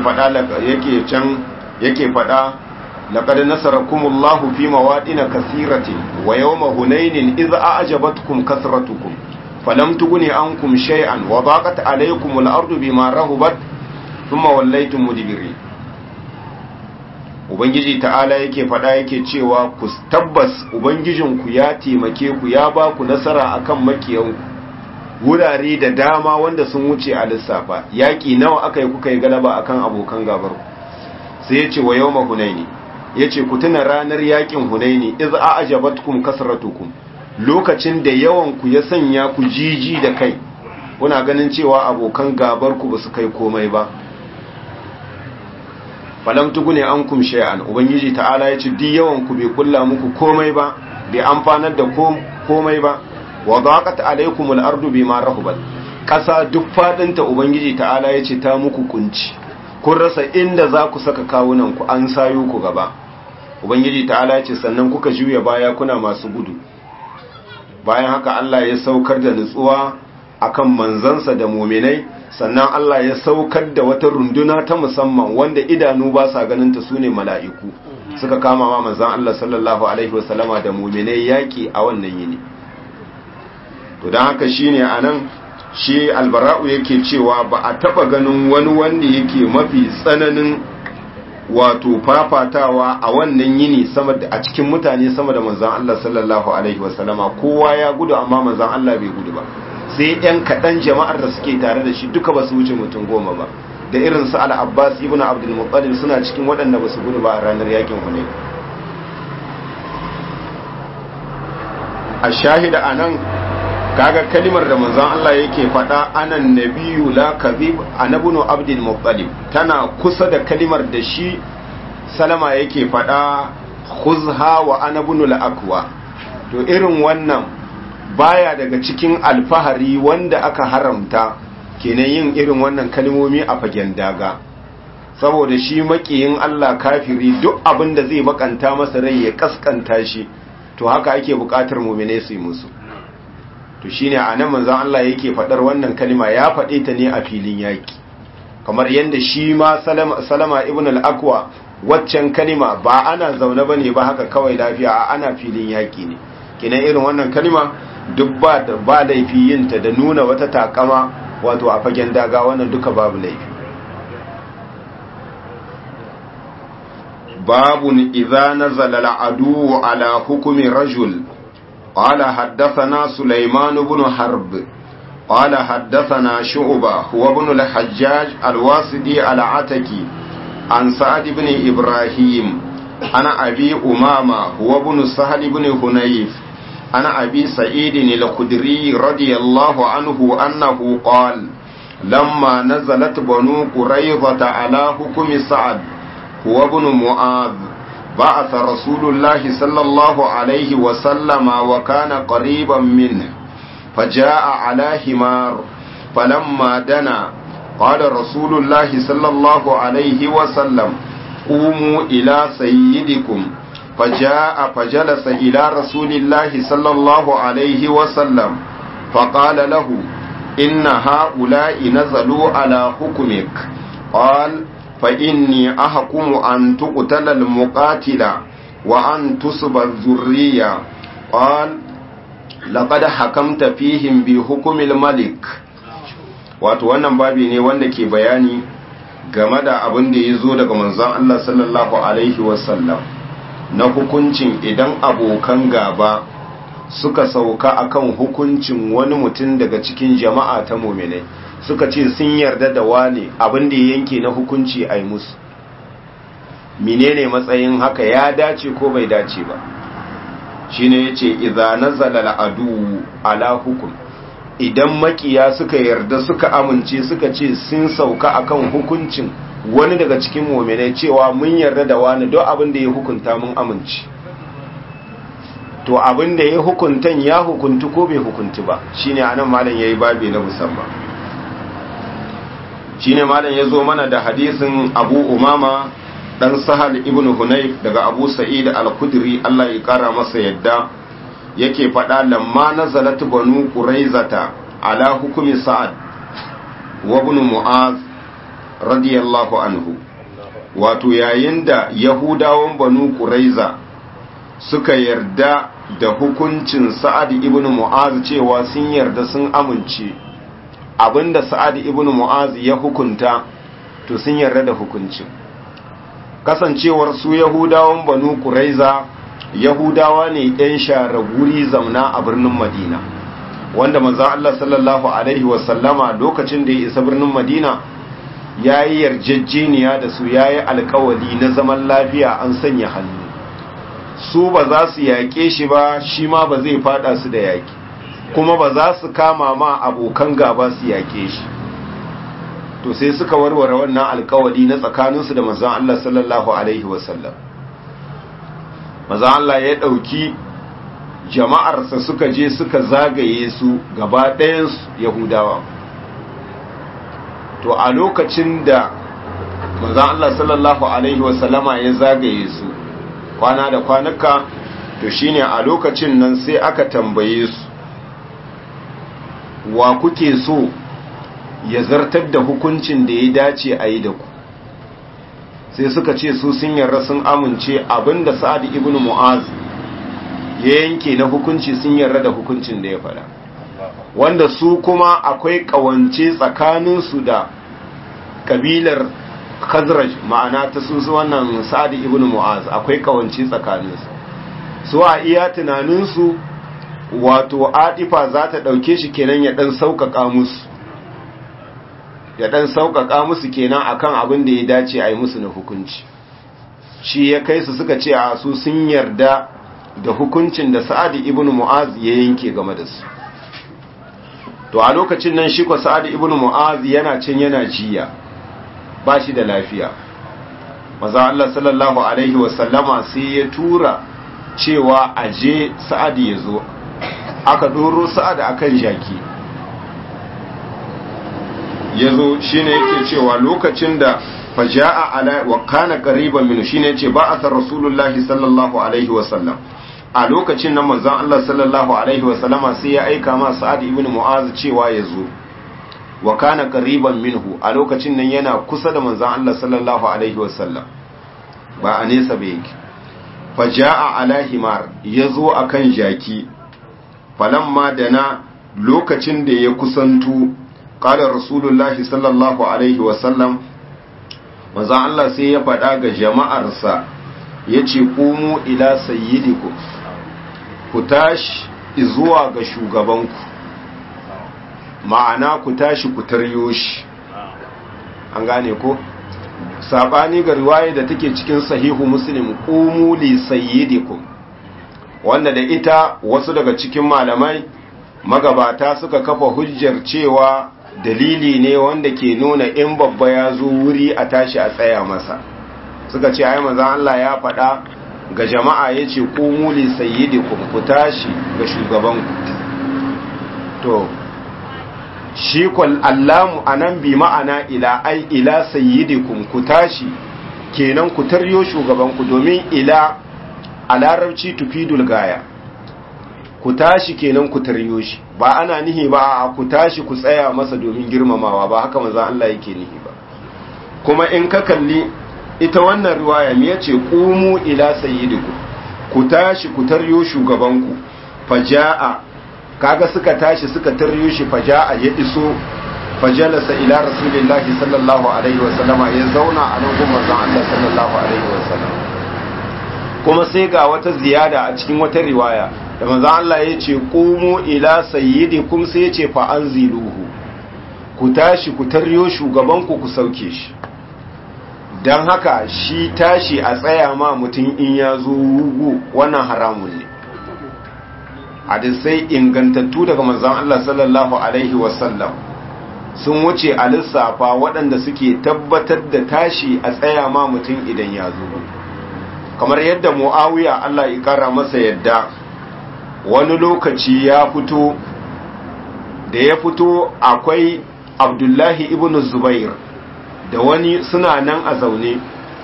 faɗa لقد نصركم الله في مواطن كثيرة ويوم هنين إذ أعجبتكم كثرتكم فلم تغن عنكم شيئا وضاقت عليكم الأرض بما رهبت ثم وليتم مدبرين. Ubangiji ta'ala yake faɗa yake cewa ku tabbas Ubangijinku ya taimake ku, ya ba ku nasara akan makiyanku wurare da dama wanda sun wuce a lissafa. Yaƙi nawa aka yi kuka yi galaba akan abokan gabar? Sai ya ce wa yawma Hunaini, yace ku tuna ranar yakin Hunaini, iz a'jabatkum kasratukum, lokacin da yawan ku ya sanya ku jiji da kai, kuna ganin cewa abokan gabar ku basu kai komai ba. Falam tugune ankum shay'an, ubangiji ta'ala yace di yawan ku bai kulla muku komai ba, bai amfanar da komai ba. Wa daqat alaykumul ardu bima rahabat, kasa duk fadinta ubangiji ta'ala yace ta muku kunci, kun rasa inda za ku saka kawunan ku, an sayo ku gaba. Ubangiji ta'ala ce sannan kuka juya baya kuna masu gudu. Bayan haka Allah ya saukar da nutsuwa akan manzansa da muminai, sannan Allah ya saukar da wata runduna ta musamman wanda idanu ba sa ganin ta sune mala'iku suka kama ma manzan Allah sallallahu alaihi wasallama da muminai yaki a wannan yini. to dan haka shine anan shi albara'u yake cewa ba a taba ganin wani wanda yake mafi tsananin wato fafatawa a wannan yini sama da a cikin mutane sama da manzan Allah sallallahu alaihi wasallama. Kowa ya gudu amma manzan Allah bai gudu ba, sai yan kaɗan jama'ar da suke tare da shi duka ba su wuce mutum 10 ba, da irin su al-Abbas ibn Abdul Muttalib suna cikin waɗanda ba su gudu ba a ranar yakin Hunayn. a shahida anan kaga kalimar da manzon Allah yake faɗa anan nabiyyu la kadhib anabnu Abdul Muttalib tana kusa da kalimar da shi Salama yake faɗa khuzha wa anabnu al-aqwa. to irin wannan baya daga cikin alfahari wanda aka haramta kenan yin irin wannan kalmomi a fagen daga, saboda shi makiyin Allah kafiri duk abin da zai bakanta masa rai ya kaskanta shi, to haka ake bukatar mu'mine su yi musu. to shine anan manzon Allah yake fadar wannan kalma, ya fade ta ne a filin yaki, kamar yanda shi ma Salama ibn al-Aqwa waccan kalma ba ana zaune bane ba haka kawai lafiya, ana filin yaki ne. kenan irin wannan kalma duk ba laifi yinta da nuna wata takama wato a fagen daga, wannan duka babu laifi. babun idza nazala al-adu ala hukmi rajul qala haddathana Sulaiman ibn Harb qala haddathana Shu'ba huwa ibn al-Hajjaj al-Wasiti al-Ataki an Sa'd ibn Ibrahim ana Abi Umama huwa ibn Sahl ibn Hunayf أنا أبي سعيد الخدري رضي الله عنه أنه قال لما نزلت بنو قريظة على حكم سعد هو ابن معاذ بعث رسول الله صلى الله عليه وسلم وكان قريبا منه فجاء على حمار فلما دنا قال رسول الله صلى الله عليه وسلم قوموا إلى سيدكم فجاء فجلس إلى رسول الله صلى الله عليه وسلم فقال له إن هؤلاء نزلوا على حكمك قال فإني أحكم أن تقتل المقاتل وأن تصب الذرية قال لقد حكمت فيهم بحكم الملك. wato wannan babi ne wanda ke bayani game da abin da ya zo daga manzon Allah sallallahu alaihi wasallam na hukuncin idan abokan gaba suka sauka akan hukuncin wani mutum daga cikin jama'a ta mu'minai, suka ce sun yarda da wani abin da ya yanke na hukunci a yi musu, menene matsayin haka, ya dace ko bai dace ba. shine yace idza nazala al-adu ala hukum, idan makiya suka yarda suka amince suka ce sun sauka akan hukuncin wani daga cikin mu'minai cewa mun yarda da wani don abin da ya hukunta mun amince, to abin da ya hukuntan ya hukuntu ko bai hukuntu ba, shine anan malam yayi babi na musamman. shine malam yazo mana da hadisin Abu Umama dan Sahal ibn Hunayf daga Abu Sa'id al-Khudri Allah ya kara masa yadda yake faɗa lamma nazalat banu quraizata ala hukmi Sa'ad wa ibn Mu'az radiyallahu anhu, wato yayin da Yahudawan banu Quraiza suka yarda da hukuncin Sa'ad ibn Mu'az cewa sun yarda sun amince abinda Sa'ad ibn Mu'az ya hukunta, to sun yarda da hukuncin. Kasancewar su Yahudawan banu Quraiza Yahudawa ne ɗan share guri zamna a birnin Madina, wanda manzon Allah sallallahu alaihi wasallama lokacin da ya isa birnin Madina ya yi yarjejeniya da su, ya yi alkawali na zaman lafiya, an sanya hannu, su ba za su yaƙe shi ba, shi ma ba zai fada su da yaƙi, kuma ba za su kama ma abokan gaba su yaƙe shi. to sai suka warware wannan alkawali na tsakaninsu da manzon Allah sallallahu alaihi wasallam. manzon Allah ya ɗauki jama'arsa suka je suka zagaye su gaba ɗayansu Yahudawa. to a lokacin da manzon Allah sallallahu alaihi wasallama ya zagaye su kwana da kwanaka, to shine a lokacin nan sai aka tambaye su wa kuke so ya zartar da hukuncin da ya dace a yi da ku sai suka ce su sun yarda sun amince abinda Sa'ad ibn Mu'az ya yanke na hukunci sun yarda da hukuncin da ya faɗa wanda su kuma akwai ƙawance tsakaninsu da kabilar Khazraj ma'ana ta su wannan Sa'ad ibn Mu'az akwai ƙawance tsakaninsu su a iya tunaninsu wato Adifa za ta ɗauke shi kenan ya ɗan sauƙaƙa musu kenan akan abin da ya dace a yi musu na hukunci shi ya kai su suka ce a su sun yarda da hukuncin da Sa'ad ibn Mu'az ya yanke game da su to a lokacin nan shi ko Sa'ad ibn Mu'az yana can yana jiya ba shi da lafiya maza Allah sallallahu alaihi wasallama sai ya tura cewa aje Sa'ad ya zo aka doro Sa'ad akan jaki yazo shine yake cewa lokacin da faja'a ala wa kana qariban min shine yace ba'atha rasulullahi sallallahu alaihi wasallam a lokacin nan manzon Allah sallallahu alaihi wasallama sai ya aika ma Sa'ad ibn Mu'az cewa yazo wa kana qariban minhu a lokacin nan yana kusa da manzon Allah sallallahu alaihi wasallam ba a nesa ba yake faja'a ala himar yazo akan jaki falamma dana lokacin da ya kusantu qala rasulullahi sallallahu alaihi wasallam manzon Allah sai ya faɗa ga jama'arsa yace qumu ila sayyidikum ku tashi zuwa ga shugabanku ma'ana ku tashi ku taryo shi an gane ko sabani ga riwaya da take cikin sahihu muslim qumu li sayyidikum wanda da ita wasu daga cikin malamai magabata suka kafa hujjar cewa dalili ne wanda ke nuna in babba ya zo wuri a tashi a tsaya masa suka ce ai manzon Allah ya faɗa ga jama'a yace qumu li sayyidikum ku tashi ga shugabanku to shi kul allamu anan bi ma'ana ila ai ila sayyidikum ku tashi kenan ku taryo shugabanku domin ila a larabci tufidul gaya ku tashi kenan ku taryo shi ba ana nihi ba ku tashi ku tsaya masa domin girmamawa ba haka manzon Allah yake nihi ba kuma in ka kalli ita wannan riwaya me yace qumu ila sayyidikum ku tashi ku taryo shugabanku faja'a kaga suka tashi suka taryo shi faja'a ya iso fajalasa ila rasulillahi sallallahu alaihi wasallama ya zauna a nan gurin manzon Allah sallallahu alaihi wasallam kuma sai ga wata ziyada a cikin wata riwaya da manzon Allah ya ce qumu ila sayyidikum sai ya ce fa anziluhu ku tashi ku taryo shugabanku ku sauke shi dan haka shi tashi a tsaya ma mutum in ya zo wugu wannan haramun ne hadisai ingantattu daga manzon Allah sallallahu alaihi wasallam sun wuce a lissafa waɗanda suke tabbatar da tashi a tsaya ma mutum idan ya zo kamar yadda Muawiya Allah ya kara masa yadda wani lokaci ya fito da ya fito akwai Abdullahi ibn Zubair da wani suna nan a zaune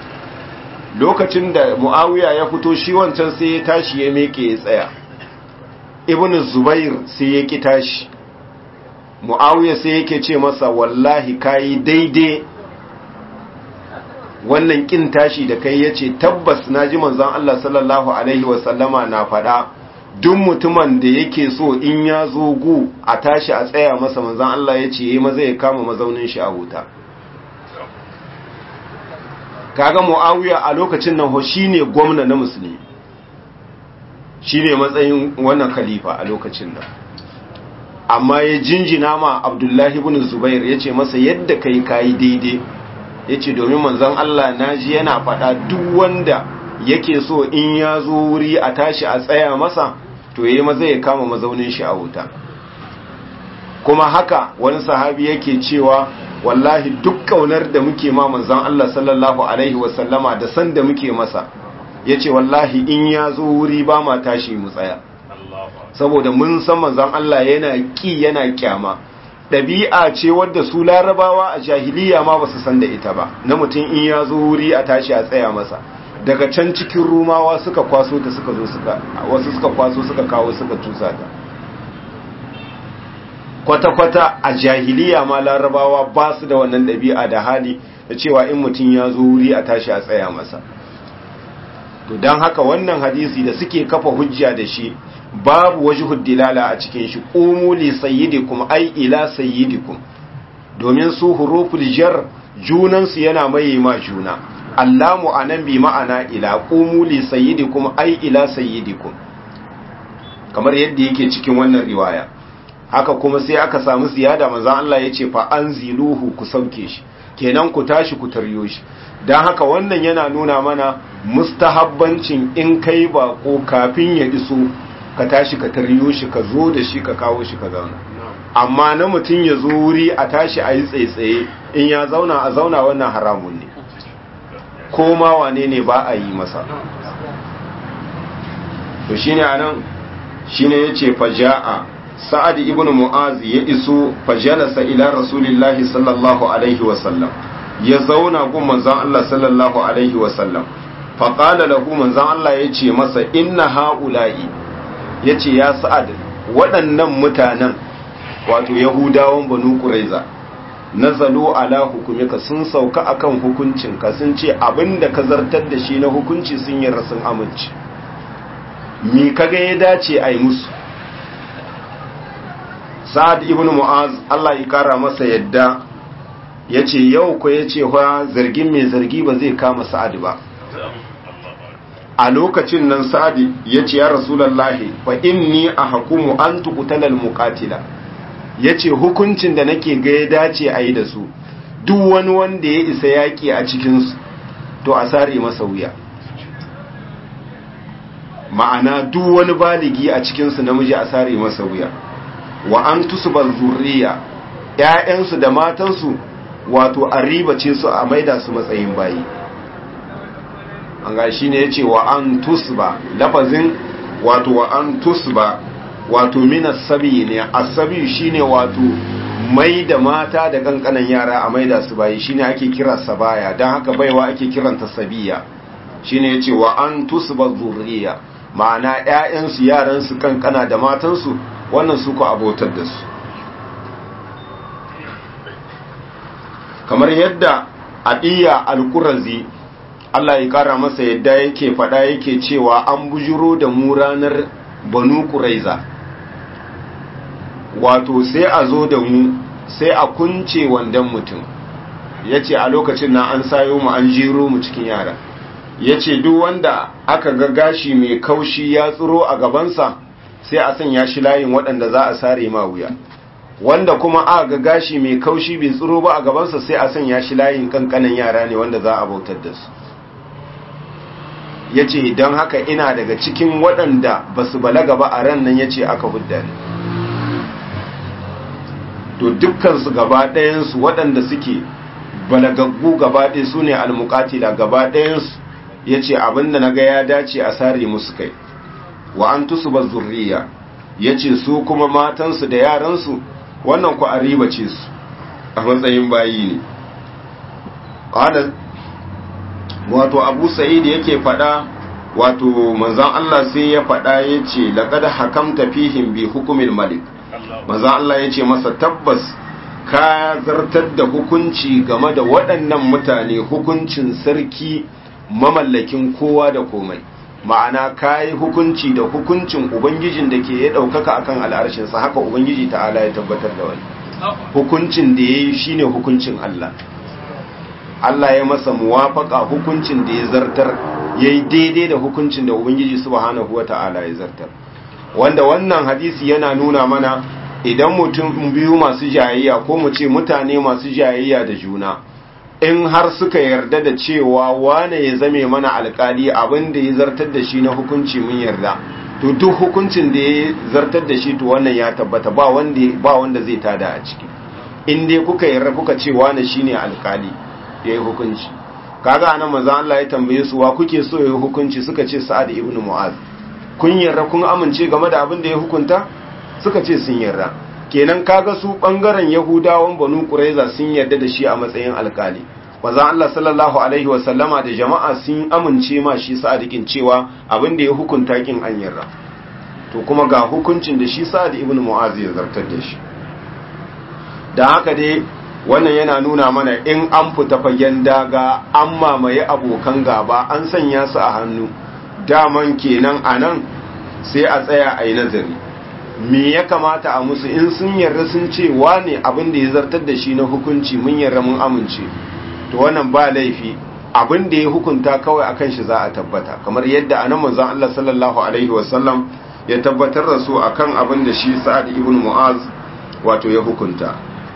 lokacin da Muawiya ya fito shi wancan sai ya tashi ya meke ya tsaya ibn Zubair sai ya ki tashi Muawiya sai yake ce masa wallahi kai daidai wannan kin tashi da kai yace tabbas naji manzon Allah sallallahu alaihi wasallama na fada duk mutumin da yake so in ya zo gu a tashi a tsaya masa manzon Allah yace yayi maza ya kama mazaunin shi a huta kaga Muawiya a lokacin nan ho shine gwamna na musulmi shine matsayin wannan khalifa a lokacin nan amma ya jinjina ma Abdullahi ibn Zubair yace masa yadda kai daidai yace domin manzon Allah naji yana faɗa duk wanda yake so in ya zo wuri a tashi a tsaya masa to yayi maza ya kama mazaunin shi a wuta kuma haka wani sahabi yake cewa wallahi duk kaunar da muke ma manzon Allah sallallahu alaihi wasallama da san da muke masa yace wallahi in ya zo wuri ba ma tashi mu tsaya saboda mun san manzon Allah yana ki yana kyama ɗabi'a ce wadda su larabawa a jahiliya ma basu san da ita ba na mutum in ya zo wuri a tashi a tsaya masa daga can cikin rumawa suka kwaso ta suka zo wasu suka kwaso suka kawo suka tusa ta kwata-kwata a jahiliya ma larabawa ba su da wannan ɗabi'a da hali da cewa in mutum ya zo wuri a tashi a tsaya masa. To don haka wannan hadisi da suke kafa hujja da shi babu wajhud dilala a cikin shi, qumu li sayyidikum ay ila sayyidikum, domin su huruful jar junansu yana maye ma juna. Allamu anan bi ma'ana ila, qumu li sayyidikum ay ila sayyidikum, kamar yadda yake cikin wannan riwaya. Haka kuma sai aka samu ziyada, manzon Allah yace fa anziluhu, ku sauke shi, kenan ku tashi ku taryo shi. Dan haka wannan yana nuna mana mustahabbancin in kai bako kafin ya iso ka tashi ka taryo shi, ka zo da shi ka kawo shi ka zauna. Amma na mutum ya zo wuri a tashi a yi tsaye-tsaye, in ya zauna a zauna, wannan haramun ne, ko ma wane ne ba a yi masa. To shine anan shine yace faja'a Sa'ad ibn Mu'az ya iso, fajalasa ila Rasulillahi sallallahu alaihi wasallam, ya zauna gun manzon Allah sallallahu alaihi wasallam. Fa qala lahu, manzon Allah yace masa, inna haula'i, yace ya Sa'ad, waɗannan mutanen wato Yahudawan Banu Quraiza nazalu ala hukumika, sun sauka akan hukuncinka, sun ce abinda ka zartar da shi na hukunci sun yi rasin aminci. Mi kaga ya dace a yi musu? Sa'ad ibn Mu'az Allah ya kara masa yadda yace yau ko yace fa zargin mai zargi ba zai kama Sa'ad ba. A lokacin nan Sa'ad yace ya Rasulullahi fa inni ahkumu an tuqtalal muqatila, yace hukuncin da nake ga ya dace a yi da su, duk wani wanda ya isa yaki a cikin su to a sare masa wuya. Ma'ana duk wani baligi a cikin su namiji a sare masa wuya. Wa an tusbal zurriya, ƴaƴansu da matansu wato a ribace su a maida su matsayin bayi. An ga shine yace wa an tusba, lafazin wato wa an tusba wato min as-sabi ne. As-sabi shine wato maida mata da kankanan yara a maida su bayi, shine ake kira sabaya, dan haka baiwa ake kiranta sabiya. Shine yace wa an tusba zurriya, ma'ana ƴaƴansu, yaransu kankana da matansu, wannan su ku abotar da su. Kamar yadda Adiya al-Qurazi Allah ya kara masa yadda yake fada, yake cewa an bujuro da mu ranar Banu Quraiza, wato sai a zo da mu sai a kunce wandan mutum, yace a lokacin nan an sayo mu an jero mu cikin yara, yace duk wanda aka ga gashi mai kaushi ya tsiro a gabansa sai a sanya shi layin waɗanda za a sare ma wuya, wanda kuma aka ga gashi mai kaushi bai tsiro ba a gabansa sai a sanya shi layin kankanan yara ne wanda za a bautar da su. Yace don haka ina daga cikin waɗanda ba su balaga ba a ran nan, yace aka hudda ni. To dukkansu gaba ɗayansu waɗanda suke balagaggu gaba ɗaya su ne almuqatila gaba ɗayansu, yace abinda na ga ya dace a sare musu kai. Wa an tusuba zurriya, yace su kuma matansu da yaransu wannan ku a ribace su a matsayin bayi ne. Qala wato Abu Sa'id yake fada, wato manzon Allah sai ya fada yace laqad hakamta fihim bi hukmil malik, manzon Allah yace masa tabbas ka zartar da hukunci game da waɗannan mutane, hukuncin sarki mamallakin kowa da komai. Ma'ana kayi hukunci da hukuncin ubangijin da ke ya daukaka akan al'arshinsa, haka ubangiji ta'ala ya tabbatar da wani hukuncin da yayi shine hukuncin Allah. Allah ya masa muwafaka, hukuncin da ya zartar yayi daidai da hukuncin da ubangiji subhanahu wata'ala ya zartar. Wanda wannan hadisi yana nuna mana idan mutum biyu masu jayayya, ko mu ce mutane masu jayayya da juna, in har suka yarda da cewa wane ya zame mana alkali, abin da ya zartar da shi na hukunci mun yarda, to duk hukuncin da ya zartar da shi to wannan ya tabbata, ba wanda zai tada a ciki. In dai kuka yarda kuka ce wane shine alkali yayi hukunci. Kaga anan manzo Allah ya tambaye su wa kuke so yayi hukunci, suka ce Sa'ad ibn Mu'az. Kun yarda kun amince game da abin da ya hukunta? Suka ce sun yarda. Kenan kaga su bangaren Yahudawan Banu Quraiza sun yarda da shi a matsayin alkali. Manzo Allah sallallahu alaihi wasallama da jama'a sun amince ma shi Sa'adikin cewa abin da ya hukunta kin an yarda. To kuma ga hukuncin da shi Sa'ad ibn Mu'az ya zartar da shi. da haka dai wannan yana nuna mana in an fita fagen daga an mamaye abokan gaba an sanya su a hannu daman kenan a nan sai a tsaya a yi nazari me ya kamata a musu in sun yarda sun ce wane abin da ya zartar da shi na hukunci mun yarda mun amince to wannan ba laifi abin da ya hukunta kawai akan shi za a tabbata kamar yadda anan manzon Allah sallallahu alaihi wasallam ya tabbatar da su akan abin da shi Sa'ad ibn Mu'az wato ya hukunta.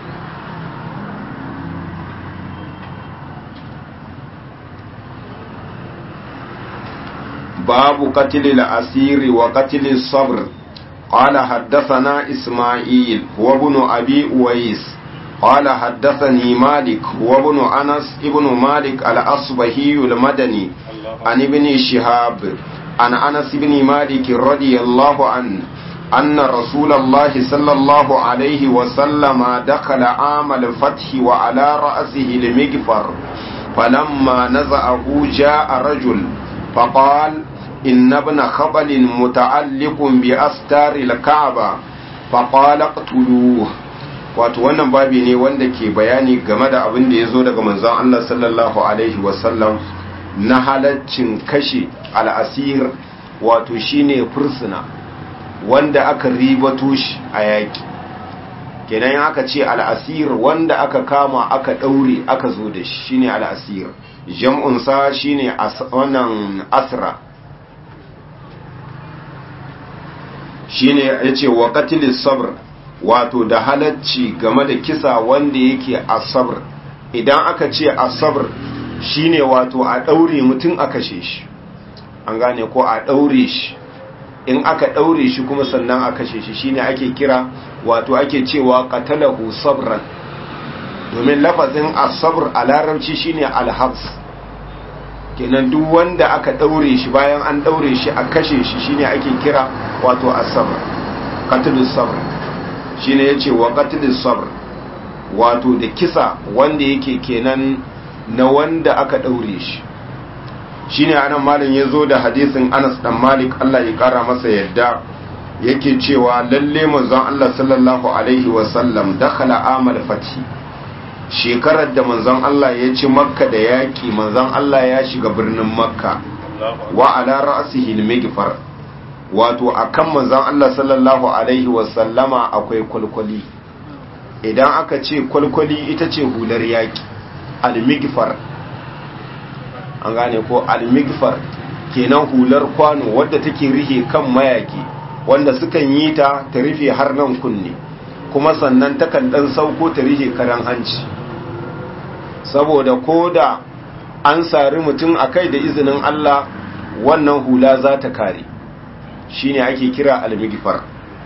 babu qatlil asiri wa qatlil sabr qala haddathana Isma'il wa ibn Abi Uwais قال حدثني مالك وابن أنس ابن مالك الأصبهي المدني عن ابن شهاب عن أنس بن مالك رضي الله عنه أن رسول الله صلى الله عليه وسلم دخل عام الفتح وعلى رأسه المغفر فلما نزعه جاء رجل فقال إن ابن خبل متعلق بأستار الكعبة فقال اقتلوه. wato wannan babi ne wanda ke bayani game da abin da ya zo daga manzon Allah sallallahu alaihi wasallam na halaccin kashe al'asir wato shine fursuna wanda aka ribato shi a yaki kenan aka ce al'asir wanda aka kama aka daure aka zo da shi shine al'asir jam'un sa shine wannan asra shine yace wa qatilis sabr wato da halacci game da kisa wanda yake asabr idan aka ce asabr shine wato a daure mutum a kashe shi an gane ko a daure shi in aka daure shi kuma sannan a kashe shi shine ake kira wato ake cewa qatalahu sabran domin lafazin asabr a larabci shine alhabs kenan duk wanda aka daure shi bayan an daure shi a kashe shi shine ake kira wato asabr qatlus sabr shine yace wa qatlis sabr wato da kisa wanda yake kenan na wanda aka daure shi shine anan malam yazo da hadisin Anas dan Malik Allah ya kara masa yadda yake cewa lalle manzon Allah sallallahu alaihi wasallam dakhala amal fathi shekarar da manzon Allah ya ci Makka da yaki manzon Allah ya shiga birnin Makka wa ala ra'sihi al-maghfar wato akan manzon Allah sallallahu alaihi wasallama akwai kwalkwali idan aka ce kwalkwali ita ce hular yaki al-maghfar an gane ko al-maghfar kenan hular kwano wadda take rihe kan mayaki wanda sukan yi ta rufe har nan kunne kuma sannan takan dan sauko ta rihe karan hanci saboda koda an sari mutum akai da izinin Allah wannan hula za ta kare shine ake kira al-maghfar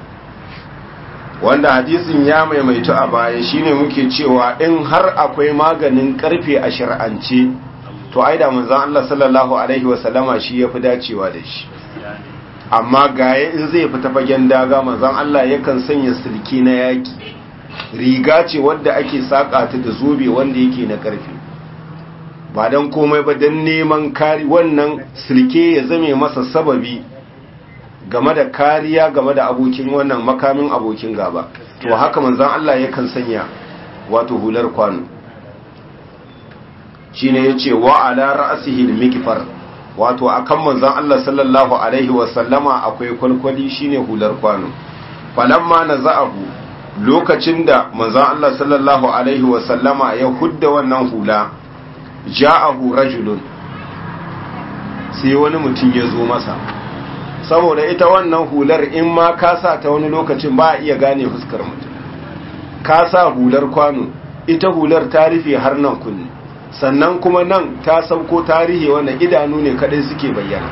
wanda hadisin ya maimaitu a baya shine muke cewa in har akwai maganin karfe a shar'ance to ai da manzon Allah sallallahu alaihi wasallama shi yafi dacewa da shi amma gaye in zai fita fagen daga manzon Allah yakan sanya silki na yaki riga ce wadda ake saka ta da zobe wanda yake na karfe ba dan komai ba dan neman kari wannan silke ya zame masa sababi game da kariya game da abokin wannan makamin abokin gaba to haka manzon Allah yakan sanya wato hular kwano shine yace wa ala ra'sihi al-mikfar wato akan manzon Allah sallallahu alaihi wa sallama akwai kwalkwali shine hular kwano falamma naza'ahu lokacin da manzon Allah sallallahu alaihi wa sallama ya hudda wannan hula ja'ahu rajulun sai wani mutum ya zo masa saboda ita wannan hular in ma ka sa ta wani lokacin ba a iya gane fuskar mutum ka sa hular kwano ita hular ta rufe har nan kunne sannan kuma nan ta sauko tarihi wannan idanu ne kadai suke bayyana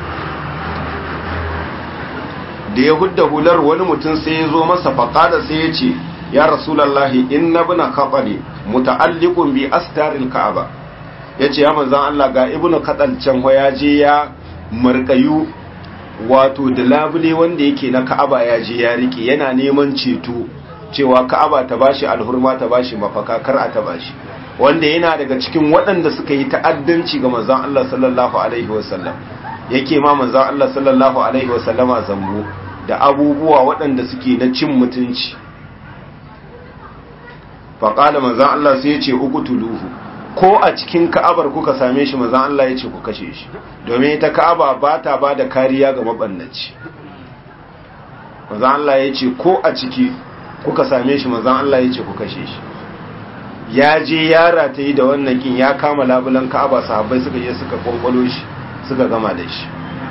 da ya hudda hular wani mutum sai ya zo masa faqada sai ya ce ya rasulullahi inna ibna qabali muta'alliqun bi astaril ka'aba yace ya manzon Allah ga ibnu qadal can ya je ya markayu wato da labule wanda yake na Ka'aba ya je ya rike yana neman ceto cewa Ka'aba ta bashi alhurma ta bashi mafaka kar a ta bashi wanda yana daga cikin waɗanda suka yi ta'addanci ga manzon Allah sallallahu alaihi wasallam yake ma manzon Allah sallallahu alaihi wasallama zambo da abubuwa waɗanda suke na cin mutunci faƙala manzan Allah sai ya ce uqtuluhu, ko a cikin ka'abar kuka same shi manzan Allah ya ce ku kashe shi, domin ita ka'aba ba ta ba da kariya ga mabannaci. manzan Allah ya ce ko a ciki kuka same shi manzan Allah ya ce ku kashe shi. Ya je yara ta yi da wannan kin ya kama labulan ka'aba, sahabbai suka je suka kwankwalo shi suka gama da shi.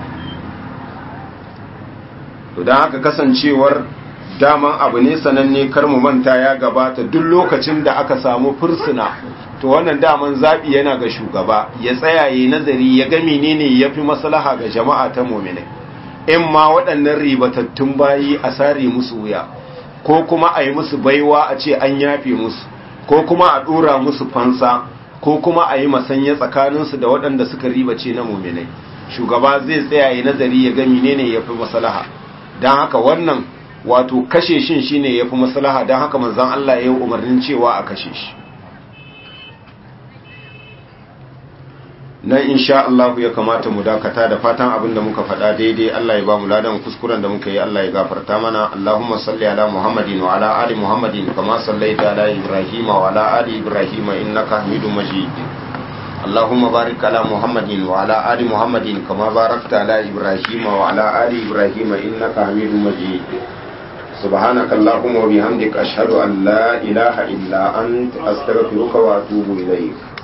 to don haka kasancewar daman abu ne sananne, kar mu manta ya gabata, duk lokacin da aka samu fursuna to wannan daman zabi yana ga shugaba ya tsaya yayin nazari ya ga menene yafi maslaha ga jama'a ta mu'minai, in ma waɗannan ribatattun bayi a sare musu wuya, ko kuma a yi musu baiwa a ce an yafe musu, ko kuma a ɗora musu fansa, ko kuma a yi masanya tsakaninsu da waɗanda suka ribace na mu'minai. Shugaba zai tsaya yayin nazari ya ga menene yafi maslaha. Dan haka wannan wato kashe shin shine yafi maslaha, dan haka manzon Allah ya yi umarnin cewa a kashe shi. nan insha Allah ya kamata mu dakata, da fatan abin da muka faɗa daidai Allah ya ba mu ladan, kuskuren da muka yi Allah ya gafarta mana. Allahumma salli ala Muhammadin wa ala ali Muhammadin kama sallaita ala Ibrahim wa ala ali Ibrahim innaka Hamidum Majid. Allahumma barik ala Muhammadin wa ala ali Muhammadin kama barakta ala Ibrahim wa ala ali Ibrahim innaka Hamidum Majid. سبحانك اللهم وبحمدك أشهد أن لا إله إلا أنت أستغفرك وأتوب إليك.